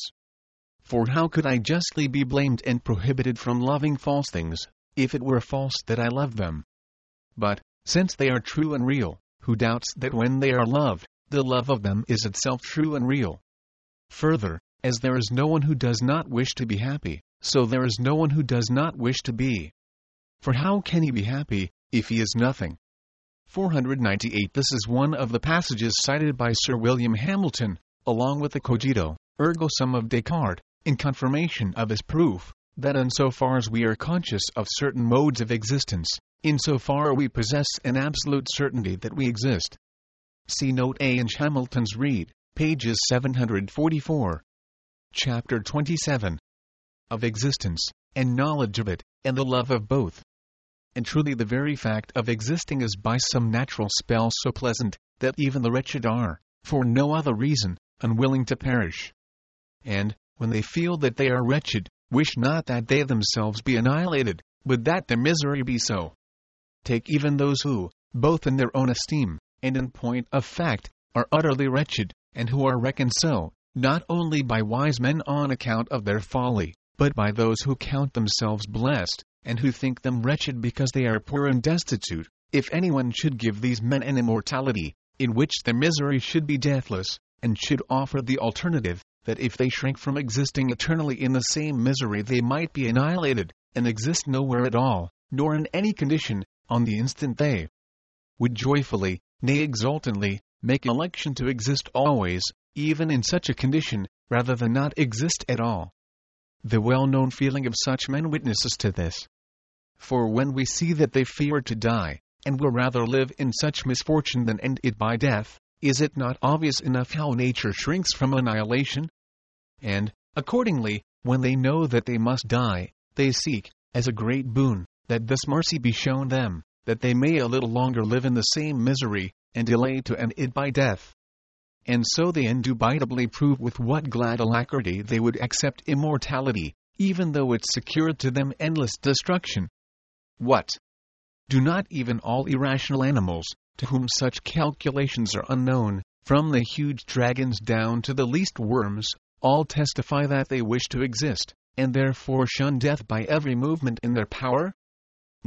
For how could I justly be blamed and prohibited from loving false things, if it were false that I loved them? But, since they are true and real, who doubts that when they are loved, the love of them is itself true and real? Further, as there is no one who does not wish to be happy, so there is no one who does not wish to be. For how can he be happy, if he is nothing? four hundred ninety-eight. This is one of the passages cited by Sir William Hamilton, along with the Cogito, ergo sum of Descartes, in confirmation of his proof, that insofar as we are conscious of certain modes of existence, insofar we possess an absolute certainty that we exist. See Note A in Hamilton's Read, pages seven hundred forty-four. Chapter twenty-seven. Of existence, and knowledge of it, and the love of both. And truly the very fact of existing is by some natural spell so pleasant, that even the wretched are, for no other reason, unwilling to perish. And, when they feel that they are wretched, wish not that they themselves be annihilated, but that their misery be so. Take even those who, both in their own esteem, and in point of fact, are utterly wretched, and who are reckoned so, not only by wise men on account of their folly, but by those who count themselves blessed, and who think them wretched because they are poor and destitute. If anyone should give these men an immortality, in which their misery should be deathless, and should offer the alternative, that if they shrank from existing eternally in the same misery they might be annihilated, and exist nowhere at all, nor in any condition, on the instant they would joyfully, nay exultantly, make election to exist always, even in such a condition, rather than not exist at all. The well-known feeling of such men witnesses to this. For when we see that they fear to die, and will rather live in such misfortune than end it by death, is it not obvious enough how nature shrinks from annihilation? And, accordingly, when they know that they must die, they seek, as a great boon, that this mercy be shown them, that they may a little longer live in the same misery, and delay to end it by death. And so they indubitably prove with what glad alacrity they would accept immortality, even though it secured to them endless destruction. What? Do not even all irrational animals, to whom such calculations are unknown, from the huge dragons down to the least worms, all testify that they wish to exist, and therefore shun death by every movement in their power? Nay,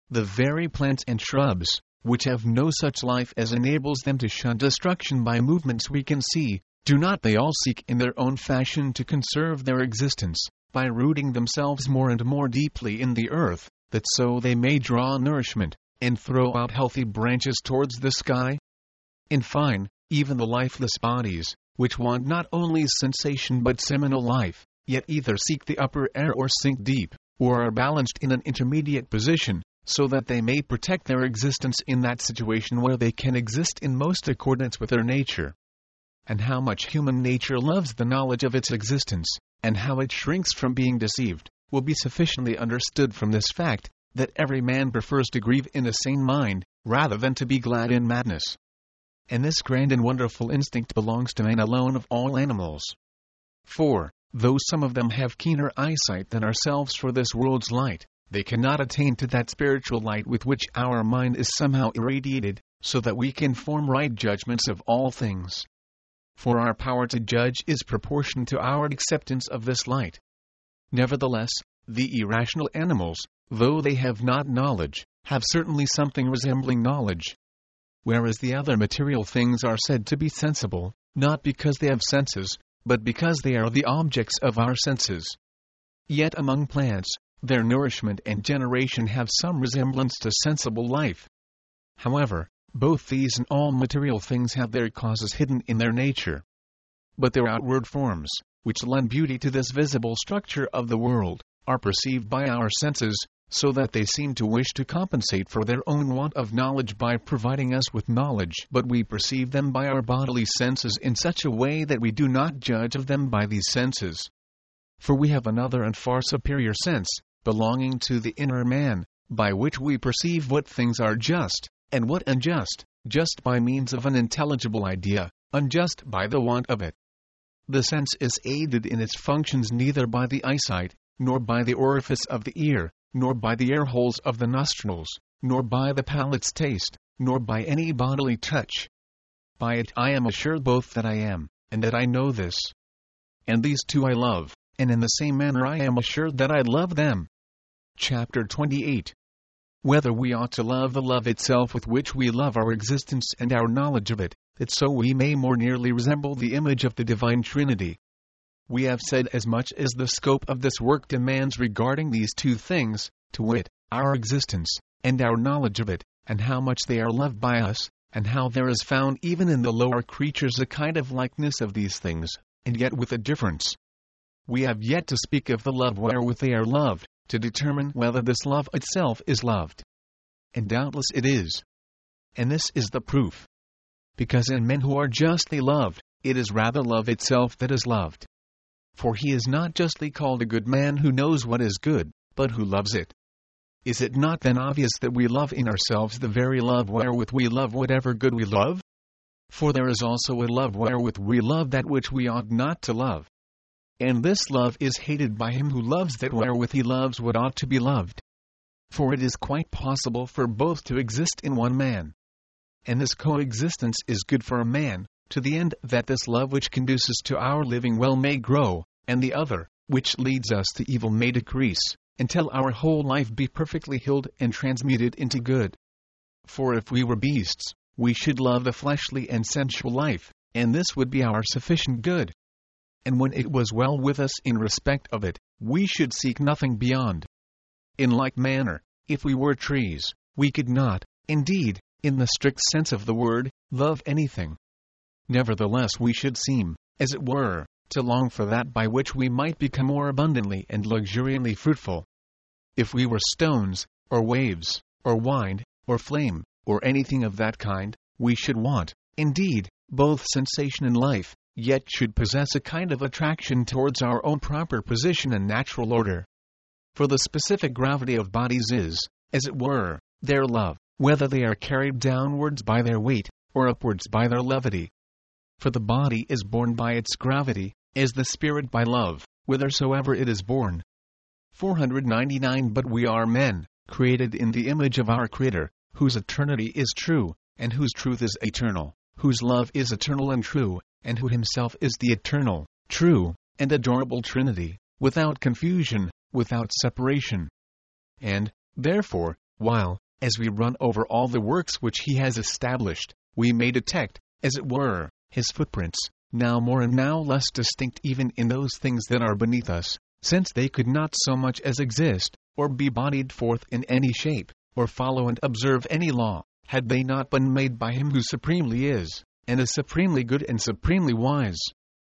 The very plants and shrubs, which have no such life as enables them to shun destruction by movements we can see, do not they all seek in their own fashion to conserve their existence, by rooting themselves more and more deeply in the earth, that so they may draw nourishment, and throw out healthy branches towards the sky? In fine, even the lifeless bodies, which want not only sensation but seminal life, yet either seek the upper air or sink deep, or are balanced in an intermediate position, so that they may protect their existence in that situation where they can exist in most accordance with their nature. And how much human nature loves the knowledge of its existence, and how it shrinks from being deceived, will be sufficiently understood from this fact, that every man prefers to grieve in a sane mind, rather than to be glad in madness. And this grand and wonderful instinct belongs to man alone of all animals. For, though some of them have keener eyesight than ourselves for this world's light, they cannot attain to that spiritual light with which our mind is somehow irradiated, so that we can form right judgments of all things. For our power to judge is proportioned to our acceptance of this light. Nevertheless, the irrational animals, though they have not knowledge, have certainly something resembling knowledge. Whereas the other material things are said to be sensible, not because they have senses, but because they are the objects of our senses. Yet among plants, their nourishment and generation have some resemblance to sensible life. However, both these and all material things have their causes hidden in their nature. But their outward forms, which lend beauty to this visible structure of the world, are perceived by our senses, so that they seem to wish to compensate for their own want of knowledge by providing us with knowledge. But we perceive them by our bodily senses in such a way that we do not judge of them by these senses. For we have another and far superior sense, belonging to the inner man, by which we perceive what things are just, and what unjust, just by means of an intelligible idea, unjust by the want of it. The sense is aided in its functions neither by the eyesight, nor by the orifice of the ear, nor by the air holes of the nostrils, nor by the palate's taste, nor by any bodily touch. By it I am assured both that I am, and that I know this. And these two I love, and in the same manner I am assured that I love them. Chapter twenty-eight. Whether we ought to love the love itself with which we love our existence and our knowledge of it, that so we may more nearly resemble the image of the Divine Trinity. We have said as much as the scope of this work demands regarding these two things, to wit, our existence, and our knowledge of it, and how much they are loved by us, and how there is found even in the lower creatures a kind of likeness of these things, and yet with a difference. We have yet to speak of the love wherewith they are loved, to determine whether this love itself is loved. And doubtless it is. And this is the proof. Because in men who are justly loved, it is rather love itself that is loved. For he is not justly called a good man who knows what is good, but who loves it. Is it not then obvious that we love in ourselves the very love wherewith we love whatever good we love? For there is also a love wherewith we love that which we ought not to love. And this love is hated by him who loves that wherewith he loves what ought to be loved. For it is quite possible for both to exist in one man. And this coexistence is good for a man, to the end that this love which conduces to our living well may grow, and the other, which leads us to evil, may decrease, until our whole life be perfectly healed and transmuted into good. For if we were beasts, we should love the fleshly and sensual life, and this would be our sufficient good. And when it was well with us in respect of it, we should seek nothing beyond. In like manner, if we were trees, we could not, indeed, in the strict sense of the word, love anything. Nevertheless we should seem, as it were, to long for that by which we might become more abundantly and luxuriantly fruitful. If we were stones, or waves, or wind, or flame, or anything of that kind, we should want, indeed, both sensation and life, yet should possess a kind of attraction towards our own proper position and natural order. For the specific gravity of bodies is, as it were, their love, whether they are carried downwards by their weight, or upwards by their levity. For the body is borne by its gravity, as the spirit by love, whithersoever it is borne. four hundred ninety-nine But we are men, created in the image of our Creator, whose eternity is true, and whose truth is eternal, whose love is eternal and true, and who himself is the eternal, true, and adorable Trinity, without confusion, without separation. And, therefore, while, as we run over all the works which he has established, we may detect, as it were, his footprints, now more and now less distinct even in those things that are beneath us, since they could not so much as exist, or be bodied forth in any shape, or follow and observe any law, had they not been made by him who supremely is, and is supremely good and supremely wise.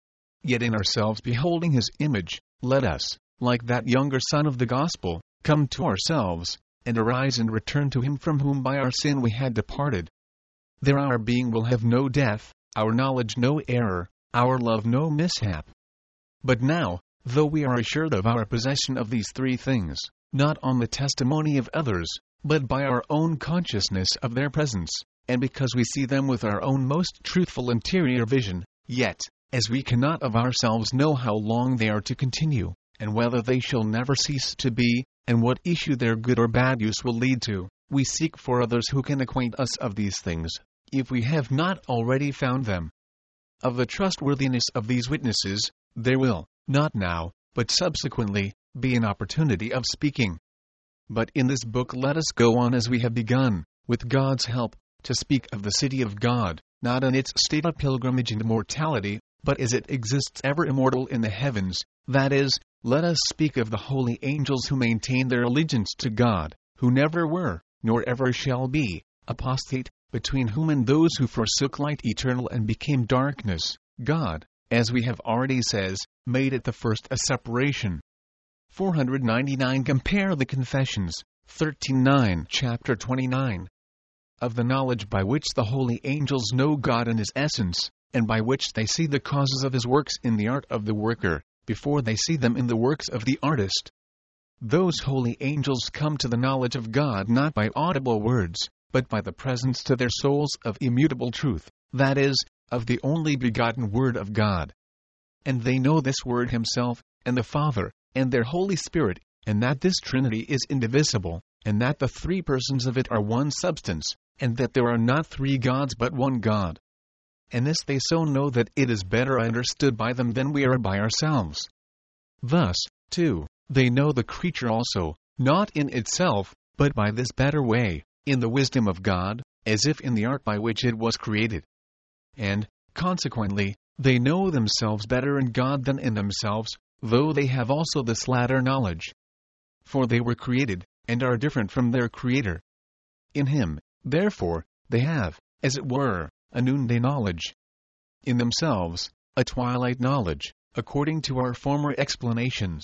Yet in ourselves beholding his image, let us, like that younger son of the gospel, come to ourselves, and arise and return to him from whom by our sin we had departed. There our being will have no death, our knowledge no error, our love no mishap. But now, though we are assured of our possession of these three things, not on the testimony of others, but by our own consciousness of their presence, and because we see them with our own most truthful interior vision, yet, as we cannot of ourselves know how long they are to continue, and whether they shall never cease to be, and what issue their good or bad use will lead to, we seek for others who can acquaint us of these things, if we have not already found them. Of the trustworthiness of these witnesses, there will, not now, but subsequently, be an opportunity of speaking. But in this book let us go on as we have begun, with God's help, to speak of the city of God, not in its state of pilgrimage and immortality, but as it exists ever immortal in the heavens, that is, let us speak of the holy angels who maintain their allegiance to God, who never were, nor ever shall be, apostate, between whom and those who forsook light eternal and became darkness, God, as we have already says, made at the first a separation. four ninety-nine Compare the Confessions, thirteen nine, chapter twenty-nine. Of the knowledge by which the holy angels know God in his essence, and by which they see the causes of his works in the art of the worker, before they see them in the works of the artist. Those holy angels come to the knowledge of God not by audible words, but by the presence to their souls of immutable truth, that is, of the only begotten Word of God. And they know this Word himself, and the Father, and their Holy Spirit, and that this Trinity is indivisible, and that the three persons of it are one substance, and that there are not three gods but one God. And this they so know that it is better understood by them than we are by ourselves. Thus, too, they know the creature also, not in itself, but by this better way, in the wisdom of God, as if in the art by which it was created. And, consequently, they know themselves better in God than in themselves, though they have also this latter knowledge. For they were created, and are different from their Creator. In him, therefore, they have, as it were, a noonday knowledge. In themselves, a twilight knowledge, according to our former explanations.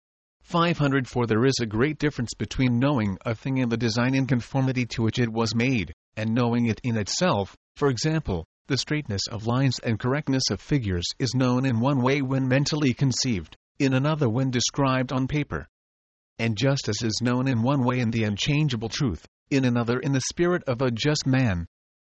five hundred For there is a great difference between knowing a thing in the design and conformity to which it was made, and knowing it in itself. For example, the straightness of lines and correctness of figures is known in one way when mentally conceived, in another when described on paper. And justice is known in one way in the unchangeable truth, in another in the spirit of a just man.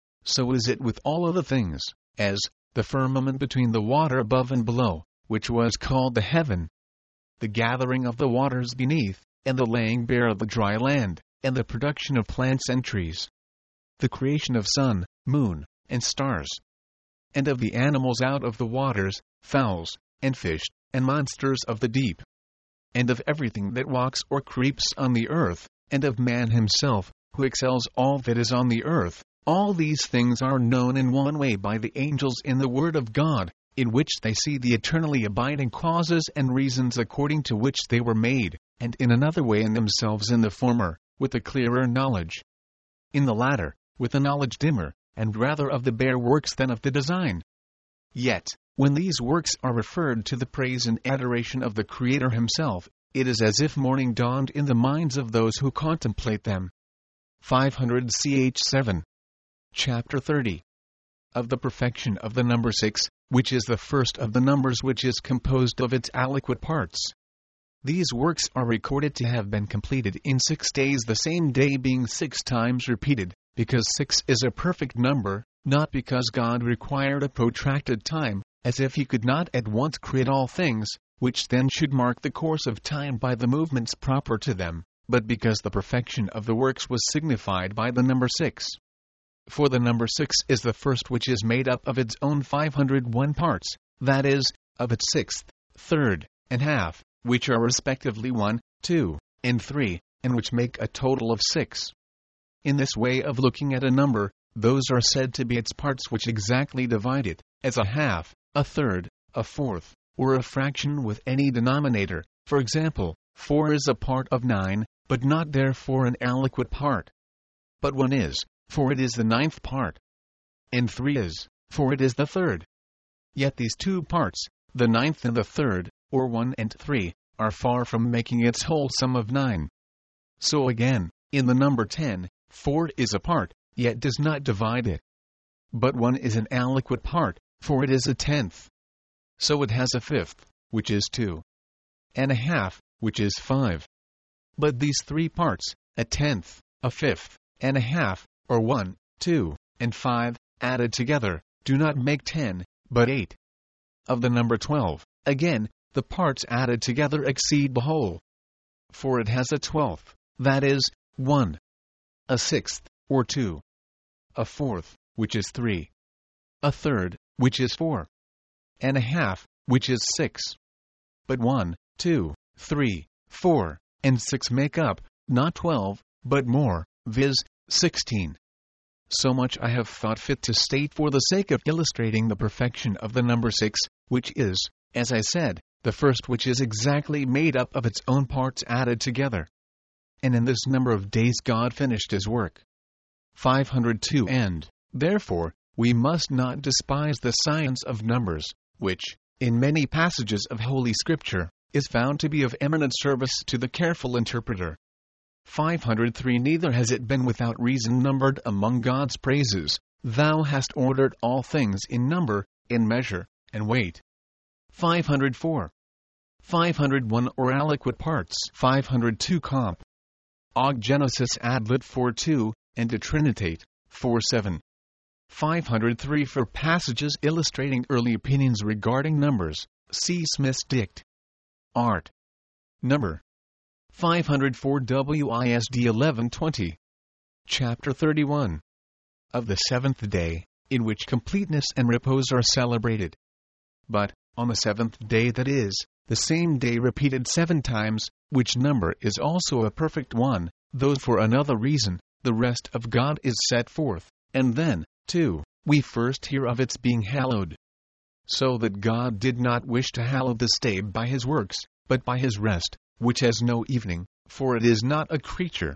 So is it with all other things, as the firmament between the water above and below, which was called the heaven, the gathering of the waters beneath, and the laying bare of the dry land, and the production of plants and trees, the creation of sun, moon, and stars, and of the animals out of the waters, fowls, and fish, and monsters of the deep, and of everything that walks or creeps on the earth, and of man himself, who excels all that is on the earth. All these things are known in one way by the angels in the Word of God, in which they see the eternally abiding causes and reasons according to which they were made, and in another way in themselves in the former, with a clearer knowledge. In the latter, with a knowledge dimmer, and rather of the bare works than of the design. Yet, when these works are referred to the praise and adoration of the Creator himself, it is as if morning dawned in the minds of those who contemplate them. five hundred C H seven. Chapter thirty. Of the perfection of the number six, which is the first of the numbers which is composed of its aliquot parts. These works are recorded to have been completed in six days, the same day being six times repeated, because six is a perfect number, not because God required a protracted time, as if he could not at once create all things, which then should mark the course of time by the movements proper to them, but because the perfection of the works was signified by the number six. For the number six is the first which is made up of its own five hundred one parts, that is, of its sixth, third, and half, which are respectively one, two, and three, and which make a total of six. In this way of looking at a number, those are said to be its parts which exactly divide it, as a half, a third, a fourth, or a fraction with any denominator. For example, four is a part of nine, but not therefore an aliquot part. But one is, for it is the ninth part. And three is, for it is the third. Yet these two parts, the ninth and the third, or one and three, are far from making its whole sum of nine. So again, in the number ten, four is a part, yet does not divide it. But one is an aliquot part, for it is a tenth. So it has a fifth, which is two. And a half, which is five. But these three parts, a tenth, a fifth, and a half, or one, two, and five, added together, do not make ten, but eight. Of the number twelve, again, the parts added together exceed the whole. For it has a twelfth, that is, one. A sixth, or two. A fourth, which is three. A third, which is four. And a half, which is six. But one, two, three, four, and six make up, not twelve, but more, viz., sixteen. So much I have thought fit to state for the sake of illustrating the perfection of the number six, which is, as I said, the first which is exactly made up of its own parts added together. And in this number of days God finished his work. five hundred two And, therefore, we must not despise the science of numbers, which, in many passages of Holy Scripture, is found to be of eminent service to the careful interpreter. five hundred three Neither has it been without reason numbered among God's praises, thou hast ordered all things in number, in measure, and weight. five hundred four five hundred one or aliquot parts. five hundred two Comp. Og Genesis ad lit four two, and de Trinitate, four seven. five hundred three For passages illustrating early opinions regarding numbers, see Smith's Dict. Art. Number. five hundred four W I S D eleven twenty. Chapter thirty-one. Of the seventh day, in which completeness and repose are celebrated. But, on the seventh day, that is, the same day repeated seven times, which number is also a perfect one, though for another reason, the rest of God is set forth, and then, too, we first hear of its being hallowed. So that God did not wish to hallow this day by his works, but by his rest, which has no evening, for it is not a creature.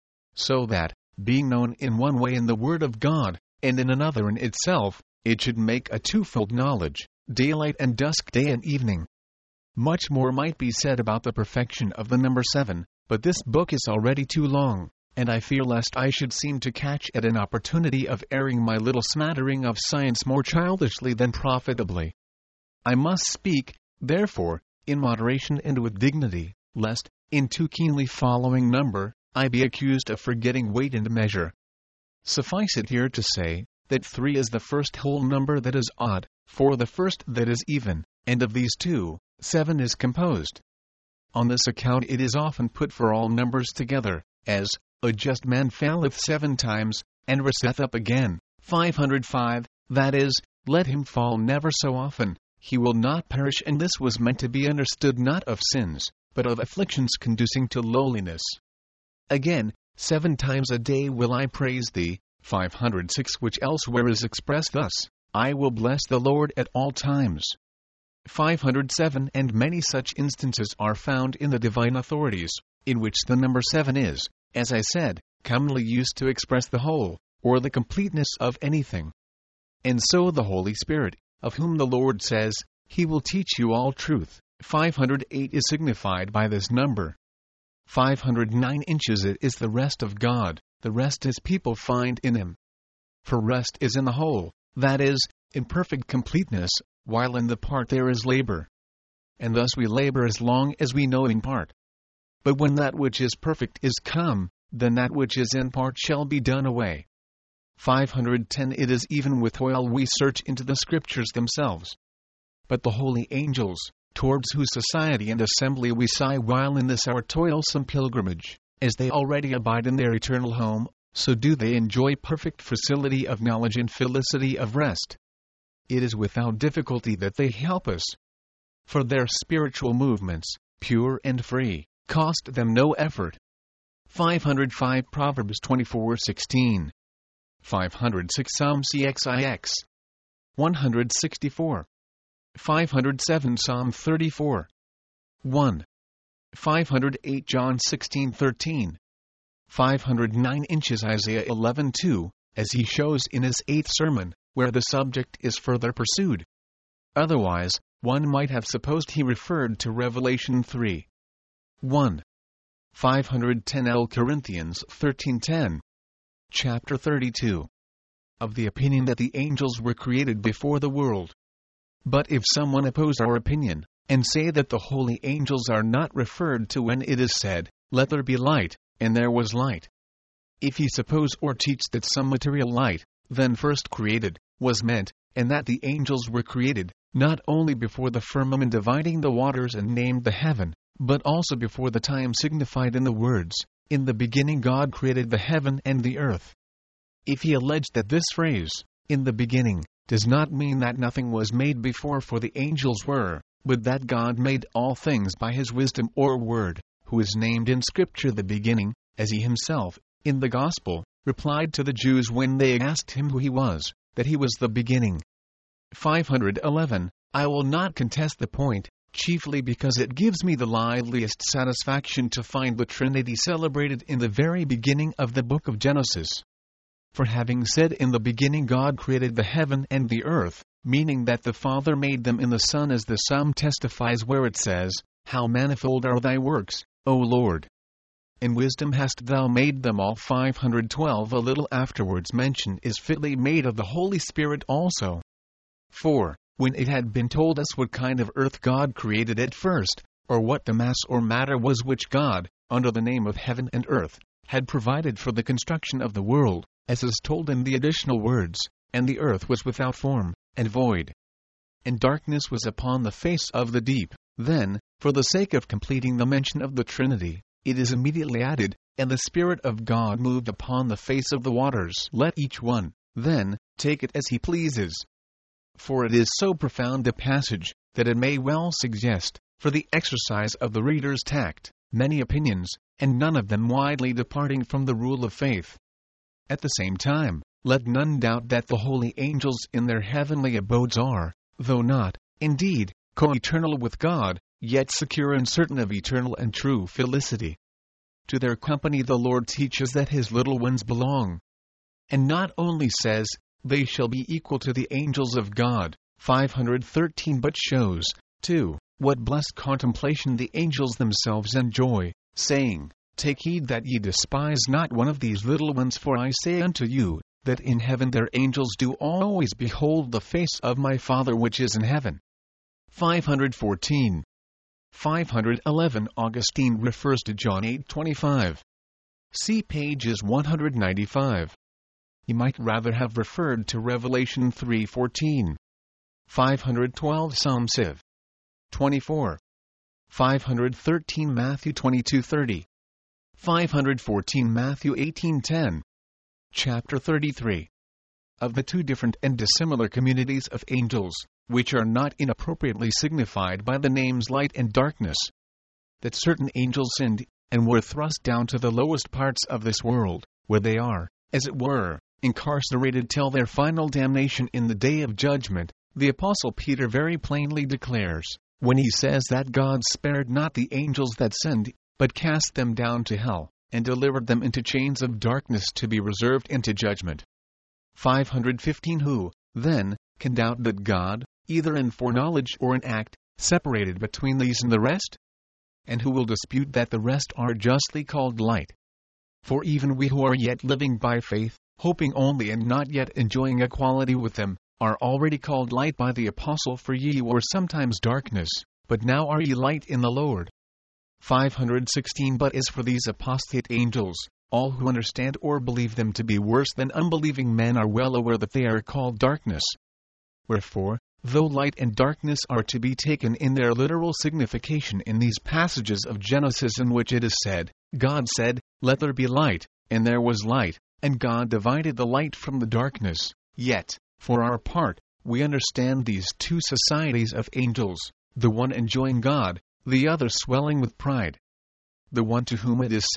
So that, being known in one way in the Word of God, and in another in itself, it should make a twofold knowledge, daylight and dusk, day and evening. Much more might be said about the perfection of the number seven, but this book is already too long, and I fear lest I should seem to catch at an opportunity of airing my little smattering of science more childishly than profitably. I must speak, therefore, in moderation and with dignity, lest, in too keenly following number, I be accused of forgetting weight and measure. Suffice it here to say, that three is the first whole number that is odd, four the first that is even, and of these two, seven is composed. On this account it is often put for all numbers together, as, a just man falleth seven times, and riseth up again. five hundred five, that is, let him fall never so often, he will not perish. And this was meant to be understood not of sins, but of afflictions conducing to lowliness. Again, seven times a day will I praise thee. five hundred six Which elsewhere is expressed thus, I will bless the Lord at all times. five hundred seven And many such instances are found in the divine authorities, in which the number seven is, as I said, commonly used to express the whole, or the completeness of anything. And so the Holy Spirit, of whom the Lord says, He will teach you all truth, five hundred eight is signified by this number. five hundred nine Inches it is the rest of God, the rest His people find in Him. For rest is in the whole, that is, in perfect completeness, while in the part there is labor. And thus we labor as long as we know in part. But when that which is perfect is come, then that which is in part shall be done away. five hundred ten It is even with toil we search into the Scriptures themselves. But the holy angels, towards whose society and assembly we sigh while in this our toilsome pilgrimage, as they already abide in their eternal home, so do they enjoy perfect facility of knowledge and felicity of rest. It is without difficulty that they help us. For their spiritual movements, pure and free, cost them no effort. five hundred five Proverbs twenty-four sixteen. five hundred six Psalm six, one hundred sixty-four. five hundred seven Psalm thirty-four. one. five hundred eight John sixteen thirteen. five hundred nine inches Isaiah eleven two, as he shows in his eighth sermon, where the subject is further pursued. Otherwise, one might have supposed he referred to Revelation three. one. five hundred ten Second Corinthians thirteen ten. Chapter thirty-two. Of the opinion that the angels were created before the world. But if someone oppose our opinion, and say that the holy angels are not referred to when it is said, "Let there be light," and there was light. If he suppose or teach that some material light, then first created, was meant, and that the angels were created, not only before the firmament dividing the waters and named the heaven, but also before the time signified in the words, "In the beginning God created the heaven and the earth." If he alleged that this phrase, "in the beginning," does not mean that nothing was made before, for the angels were, but that God made all things by his wisdom or word, who is named in Scripture the beginning, as he himself, in the Gospel, replied to the Jews when they asked him who he was, that he was the beginning. five hundred eleven. I will not contest the point, chiefly because it gives me the liveliest satisfaction to find the Trinity celebrated in the very beginning of the book of Genesis. For having said, "In the beginning God created the heaven and the earth," meaning that the Father made them in the Son, as the Psalm testifies where it says, "How manifold are thy works, O Lord! In wisdom hast thou made them all." five hundred twelve. A little afterwards mention is fitly made of the Holy Spirit also. four. When it had been told us what kind of earth God created at first, or what the mass or matter was which God, under the name of heaven and earth, had provided for the construction of the world, as is told in the additional words, "And the earth was without form, and void, and darkness was upon the face of the deep," then, for the sake of completing the mention of the Trinity, it is immediately added, "And the Spirit of God moved upon the face of the waters." Let each one, then, take it as he pleases. For it is so profound a passage, that it may well suggest, for the exercise of the reader's tact, many opinions, and none of them widely departing from the rule of faith. At the same time, let none doubt that the holy angels in their heavenly abodes are, though not, indeed, co-eternal with God, yet secure and certain of eternal and true felicity. To their company the Lord teaches that his little ones belong. And not only says, "They shall be equal to the angels of God," five hundred thirteen, but shows, too, what blessed contemplation the angels themselves enjoy, saying, "Take heed that ye despise not one of these little ones, for I say unto you, that in heaven their angels do always behold the face of my Father which is in heaven." five hundred fourteen. five hundred eleven. Augustine refers to John eight twenty-five. See pages one hundred ninety-five. He might rather have referred to Revelation three fourteen. five hundred twelve. Psalm Civ. twenty-four. five hundred thirteen. Matthew twenty-two thirty. five hundred fourteen. Matthew eighteen ten. Chapter thirty-three. Of the two different and dissimilar communities of angels, which are not inappropriately signified by the names light and darkness. That certain angels sinned, and were thrust down to the lowest parts of this world, where they are, as it were, incarcerated till their final damnation in the day of judgment, the Apostle Peter very plainly declares, when he says that God spared not the angels that sinned, but cast them down to hell, and delivered them into chains of darkness to be reserved into judgment. five hundred fifteen. Who, then, can doubt that God, either in foreknowledge or in act, separated between these and the rest? And who will dispute that the rest are justly called light? For even we who are yet living by faith, hoping only and not yet enjoying equality with them, are already called light by the Apostle. For ye were sometimes darkness, but now are ye light in the Lord. five hundred sixteen. But as for these apostate angels, all who understand or believe them to be worse than unbelieving men are well aware that they are called darkness. Wherefore, though light and darkness are to be taken in their literal signification in these passages of Genesis in which it is said, God said, "Let there be light," and there was light, and God divided the light from the darkness, yet, for our part, we understand these two societies of angels, the one enjoying God, the other swelling with pride. The one to whom it is said,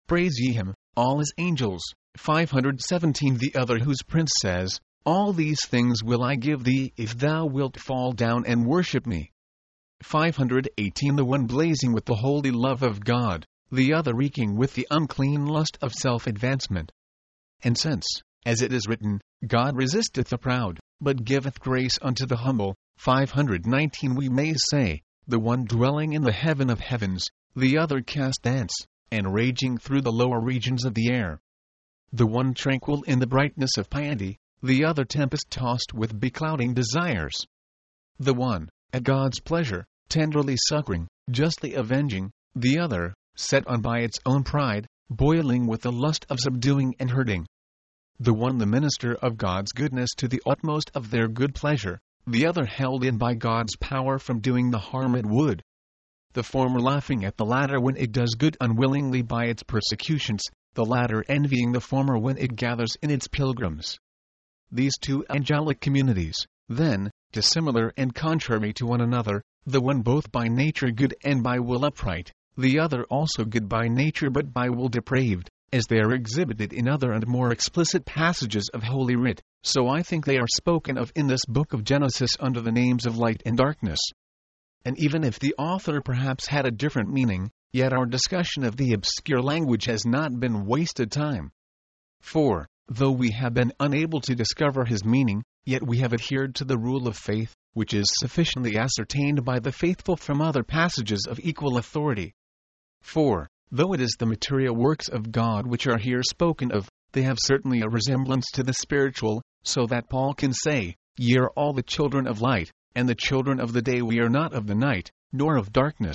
Praise ye him, all his angels. five hundred seventeen The other whose prince says, All these things will I give thee if thou wilt fall down and worship me. five hundred eighteen The one blazing with the holy love of God, the other reeking with the unclean lust of self-advancement. And since, as it is written, God resisteth the proud, but giveth grace unto the humble, five hundred nineteen We may say, the one dwelling in the heaven of heavens, the other cast thence, and raging through the lower regions of the air. The one tranquil in the brightness of piety, the other tempest-tossed with beclouding desires. The one, at God's pleasure, tenderly succoring, justly avenging, the other, set on by its own pride, boiling with the lust of subduing and hurting. The one the minister of God's goodness to the utmost of their good pleasure, the other held in by God's power from doing the harm it would. The former laughing at the latter when it does good unwillingly by its persecutions, the latter envying the former when it gathers in its pilgrims. These two angelic communities, then, dissimilar and contrary to one another, the one both by nature good and by will upright, the other also good by nature but by will depraved, as they are exhibited in other and more explicit passages of Holy Writ, so I think they are spoken of in this book of Genesis under the names of light and darkness. And even if the author perhaps had a different meaning, yet our discussion of the obscure language has not been wasted time. For, though we have been unable to discover his meaning, yet we have adhered to the rule of faith, which is sufficiently ascertained by the faithful from other passages of equal authority. For, though it is the material works of God which are here spoken of, they have certainly a resemblance to the spiritual, so that Paul can say, Ye are all the children of light, and the children of the day. We are not of the night, nor of darkness.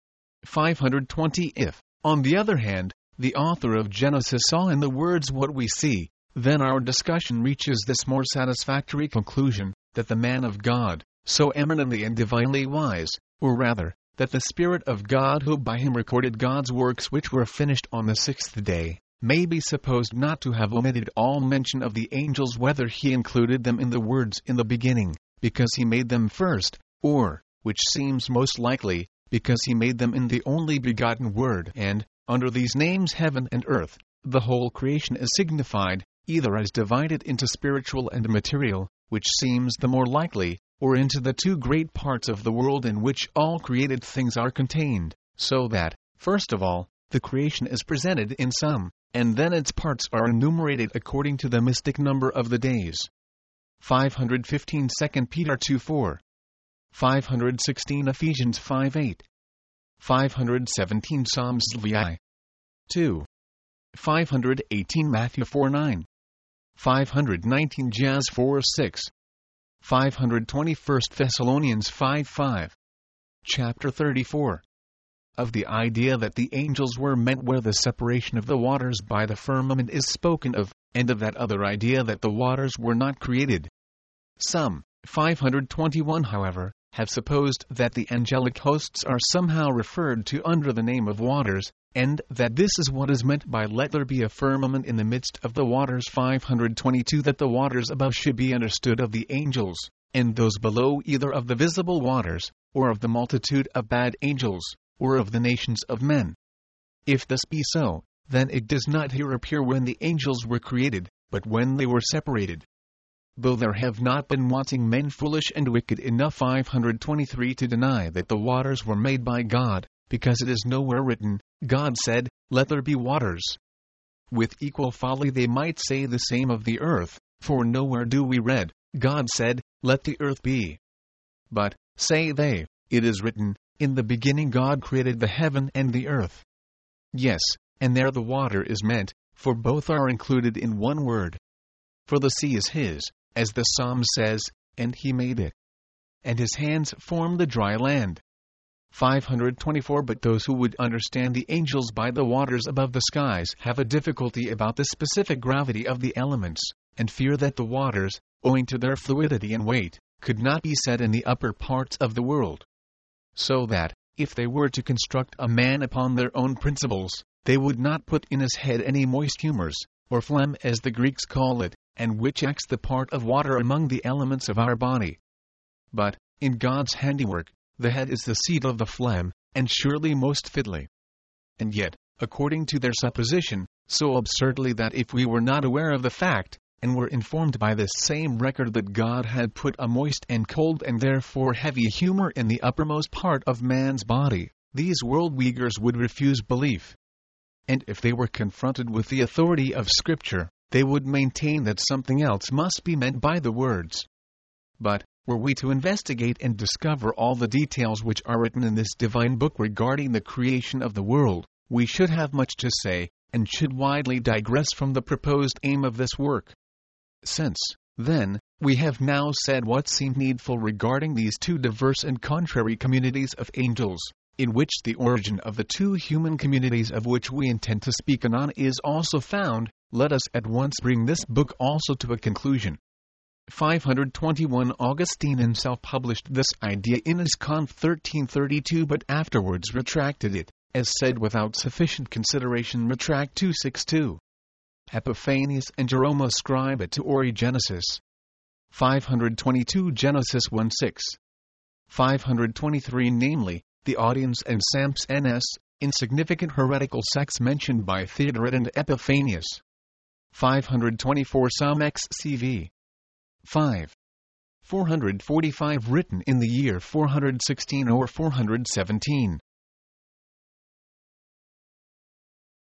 five hundred twenty If, on the other hand, the author of Genesis saw in the words what we see, then our discussion reaches this more satisfactory conclusion, that the man of God, so eminently and divinely wise, or rather, that the Spirit of God who by him recorded God's works which were finished on the sixth day, may be supposed not to have omitted all mention of the angels, whether he included them in the words in the beginning, because he made them first, or, which seems most likely, because he made them in the only begotten Word, and, under these names heaven and earth, the whole creation is signified, either as divided into spiritual and material, which seems the more likely, or into the two great parts of the world in which all created things are contained, so that, first of all, the creation is presented in sum, and then its parts are enumerated according to the mystic number of the days. five hundred fifteen Second Peter two four. five hundred sixteen Ephesians five eight. five hundred seventeen Psalms two. five hundred eighteen Matthew four nine. five hundred nineteen Jaz four six. five hundred twenty First Thessalonians five five. Chapter thirty-four. Of the idea that the angels were meant where the separation of the waters by the firmament is spoken of, and of that other idea that the waters were not created. Some, five hundred twenty-one however, have supposed that the angelic hosts are somehow referred to under the name of waters, and that this is what is meant by let there be a firmament in the midst of the waters. five hundred twenty-two That the waters above should be understood of the angels, and those below either of the visible waters, or of the multitude of bad angels, or of the nations of men. If this be so, then it does not here appear when the angels were created, but when they were separated. Though there have not been wanting men foolish and wicked enough five hundred twenty-three to deny that the waters were made by God, because it is nowhere written, God said, Let there be waters. With equal folly they might say the same of the earth, for nowhere do we read, God said, Let the earth be. But, say they, it is written, In the beginning God created the heaven and the earth. Yes, and there the water is meant, for both are included in one word. For the sea is his, as the Psalm says, and he made it. And his hands formed the dry land. five hundred twenty-four But those who would understand the angels by the waters above the skies have a difficulty about the specific gravity of the elements, and fear that the waters, owing to their fluidity and weight, could not be set in the upper parts of the world. So that, if they were to construct a man upon their own principles, they would not put in his head any moist humours, or phlegm as the Greeks call it, and which acts the part of water among the elements of our body. But, in God's handiwork, the head is the seat of the phlegm, and surely most fitly. And yet, according to their supposition, so absurdly that if we were not aware of the fact, and were informed by this same record that God had put a moist and cold and therefore heavy humor in the uppermost part of man's body, these worldweagers would refuse belief. And if they were confronted with the authority of Scripture, they would maintain that something else must be meant by the words. But, were we to investigate and discover all the details which are written in this divine book regarding the creation of the world, we should have much to say, and should widely digress from the proposed aim of this work. Since, then, we have now said what seemed needful regarding these two diverse and contrary communities of angels, in which the origin of the two human communities of which we intend to speak anon is also found, let us at once bring this book also to a conclusion. five hundred twenty-one Augustine himself published this idea in his Conf thirteen thirty-two but afterwards retracted it, as said without sufficient consideration. Retract two sixty-two. Epiphanius and Jerome ascribe it to Origenesis. five hundred twenty-two Genesis one six. five hundred twenty-three namely, the Audians and Samson insignificant heretical sects mentioned by Theodoret and Epiphanius. five hundred twenty-four Psalm X C V. five. four hundred forty-five written in the year four hundred sixteen or four hundred seventeen.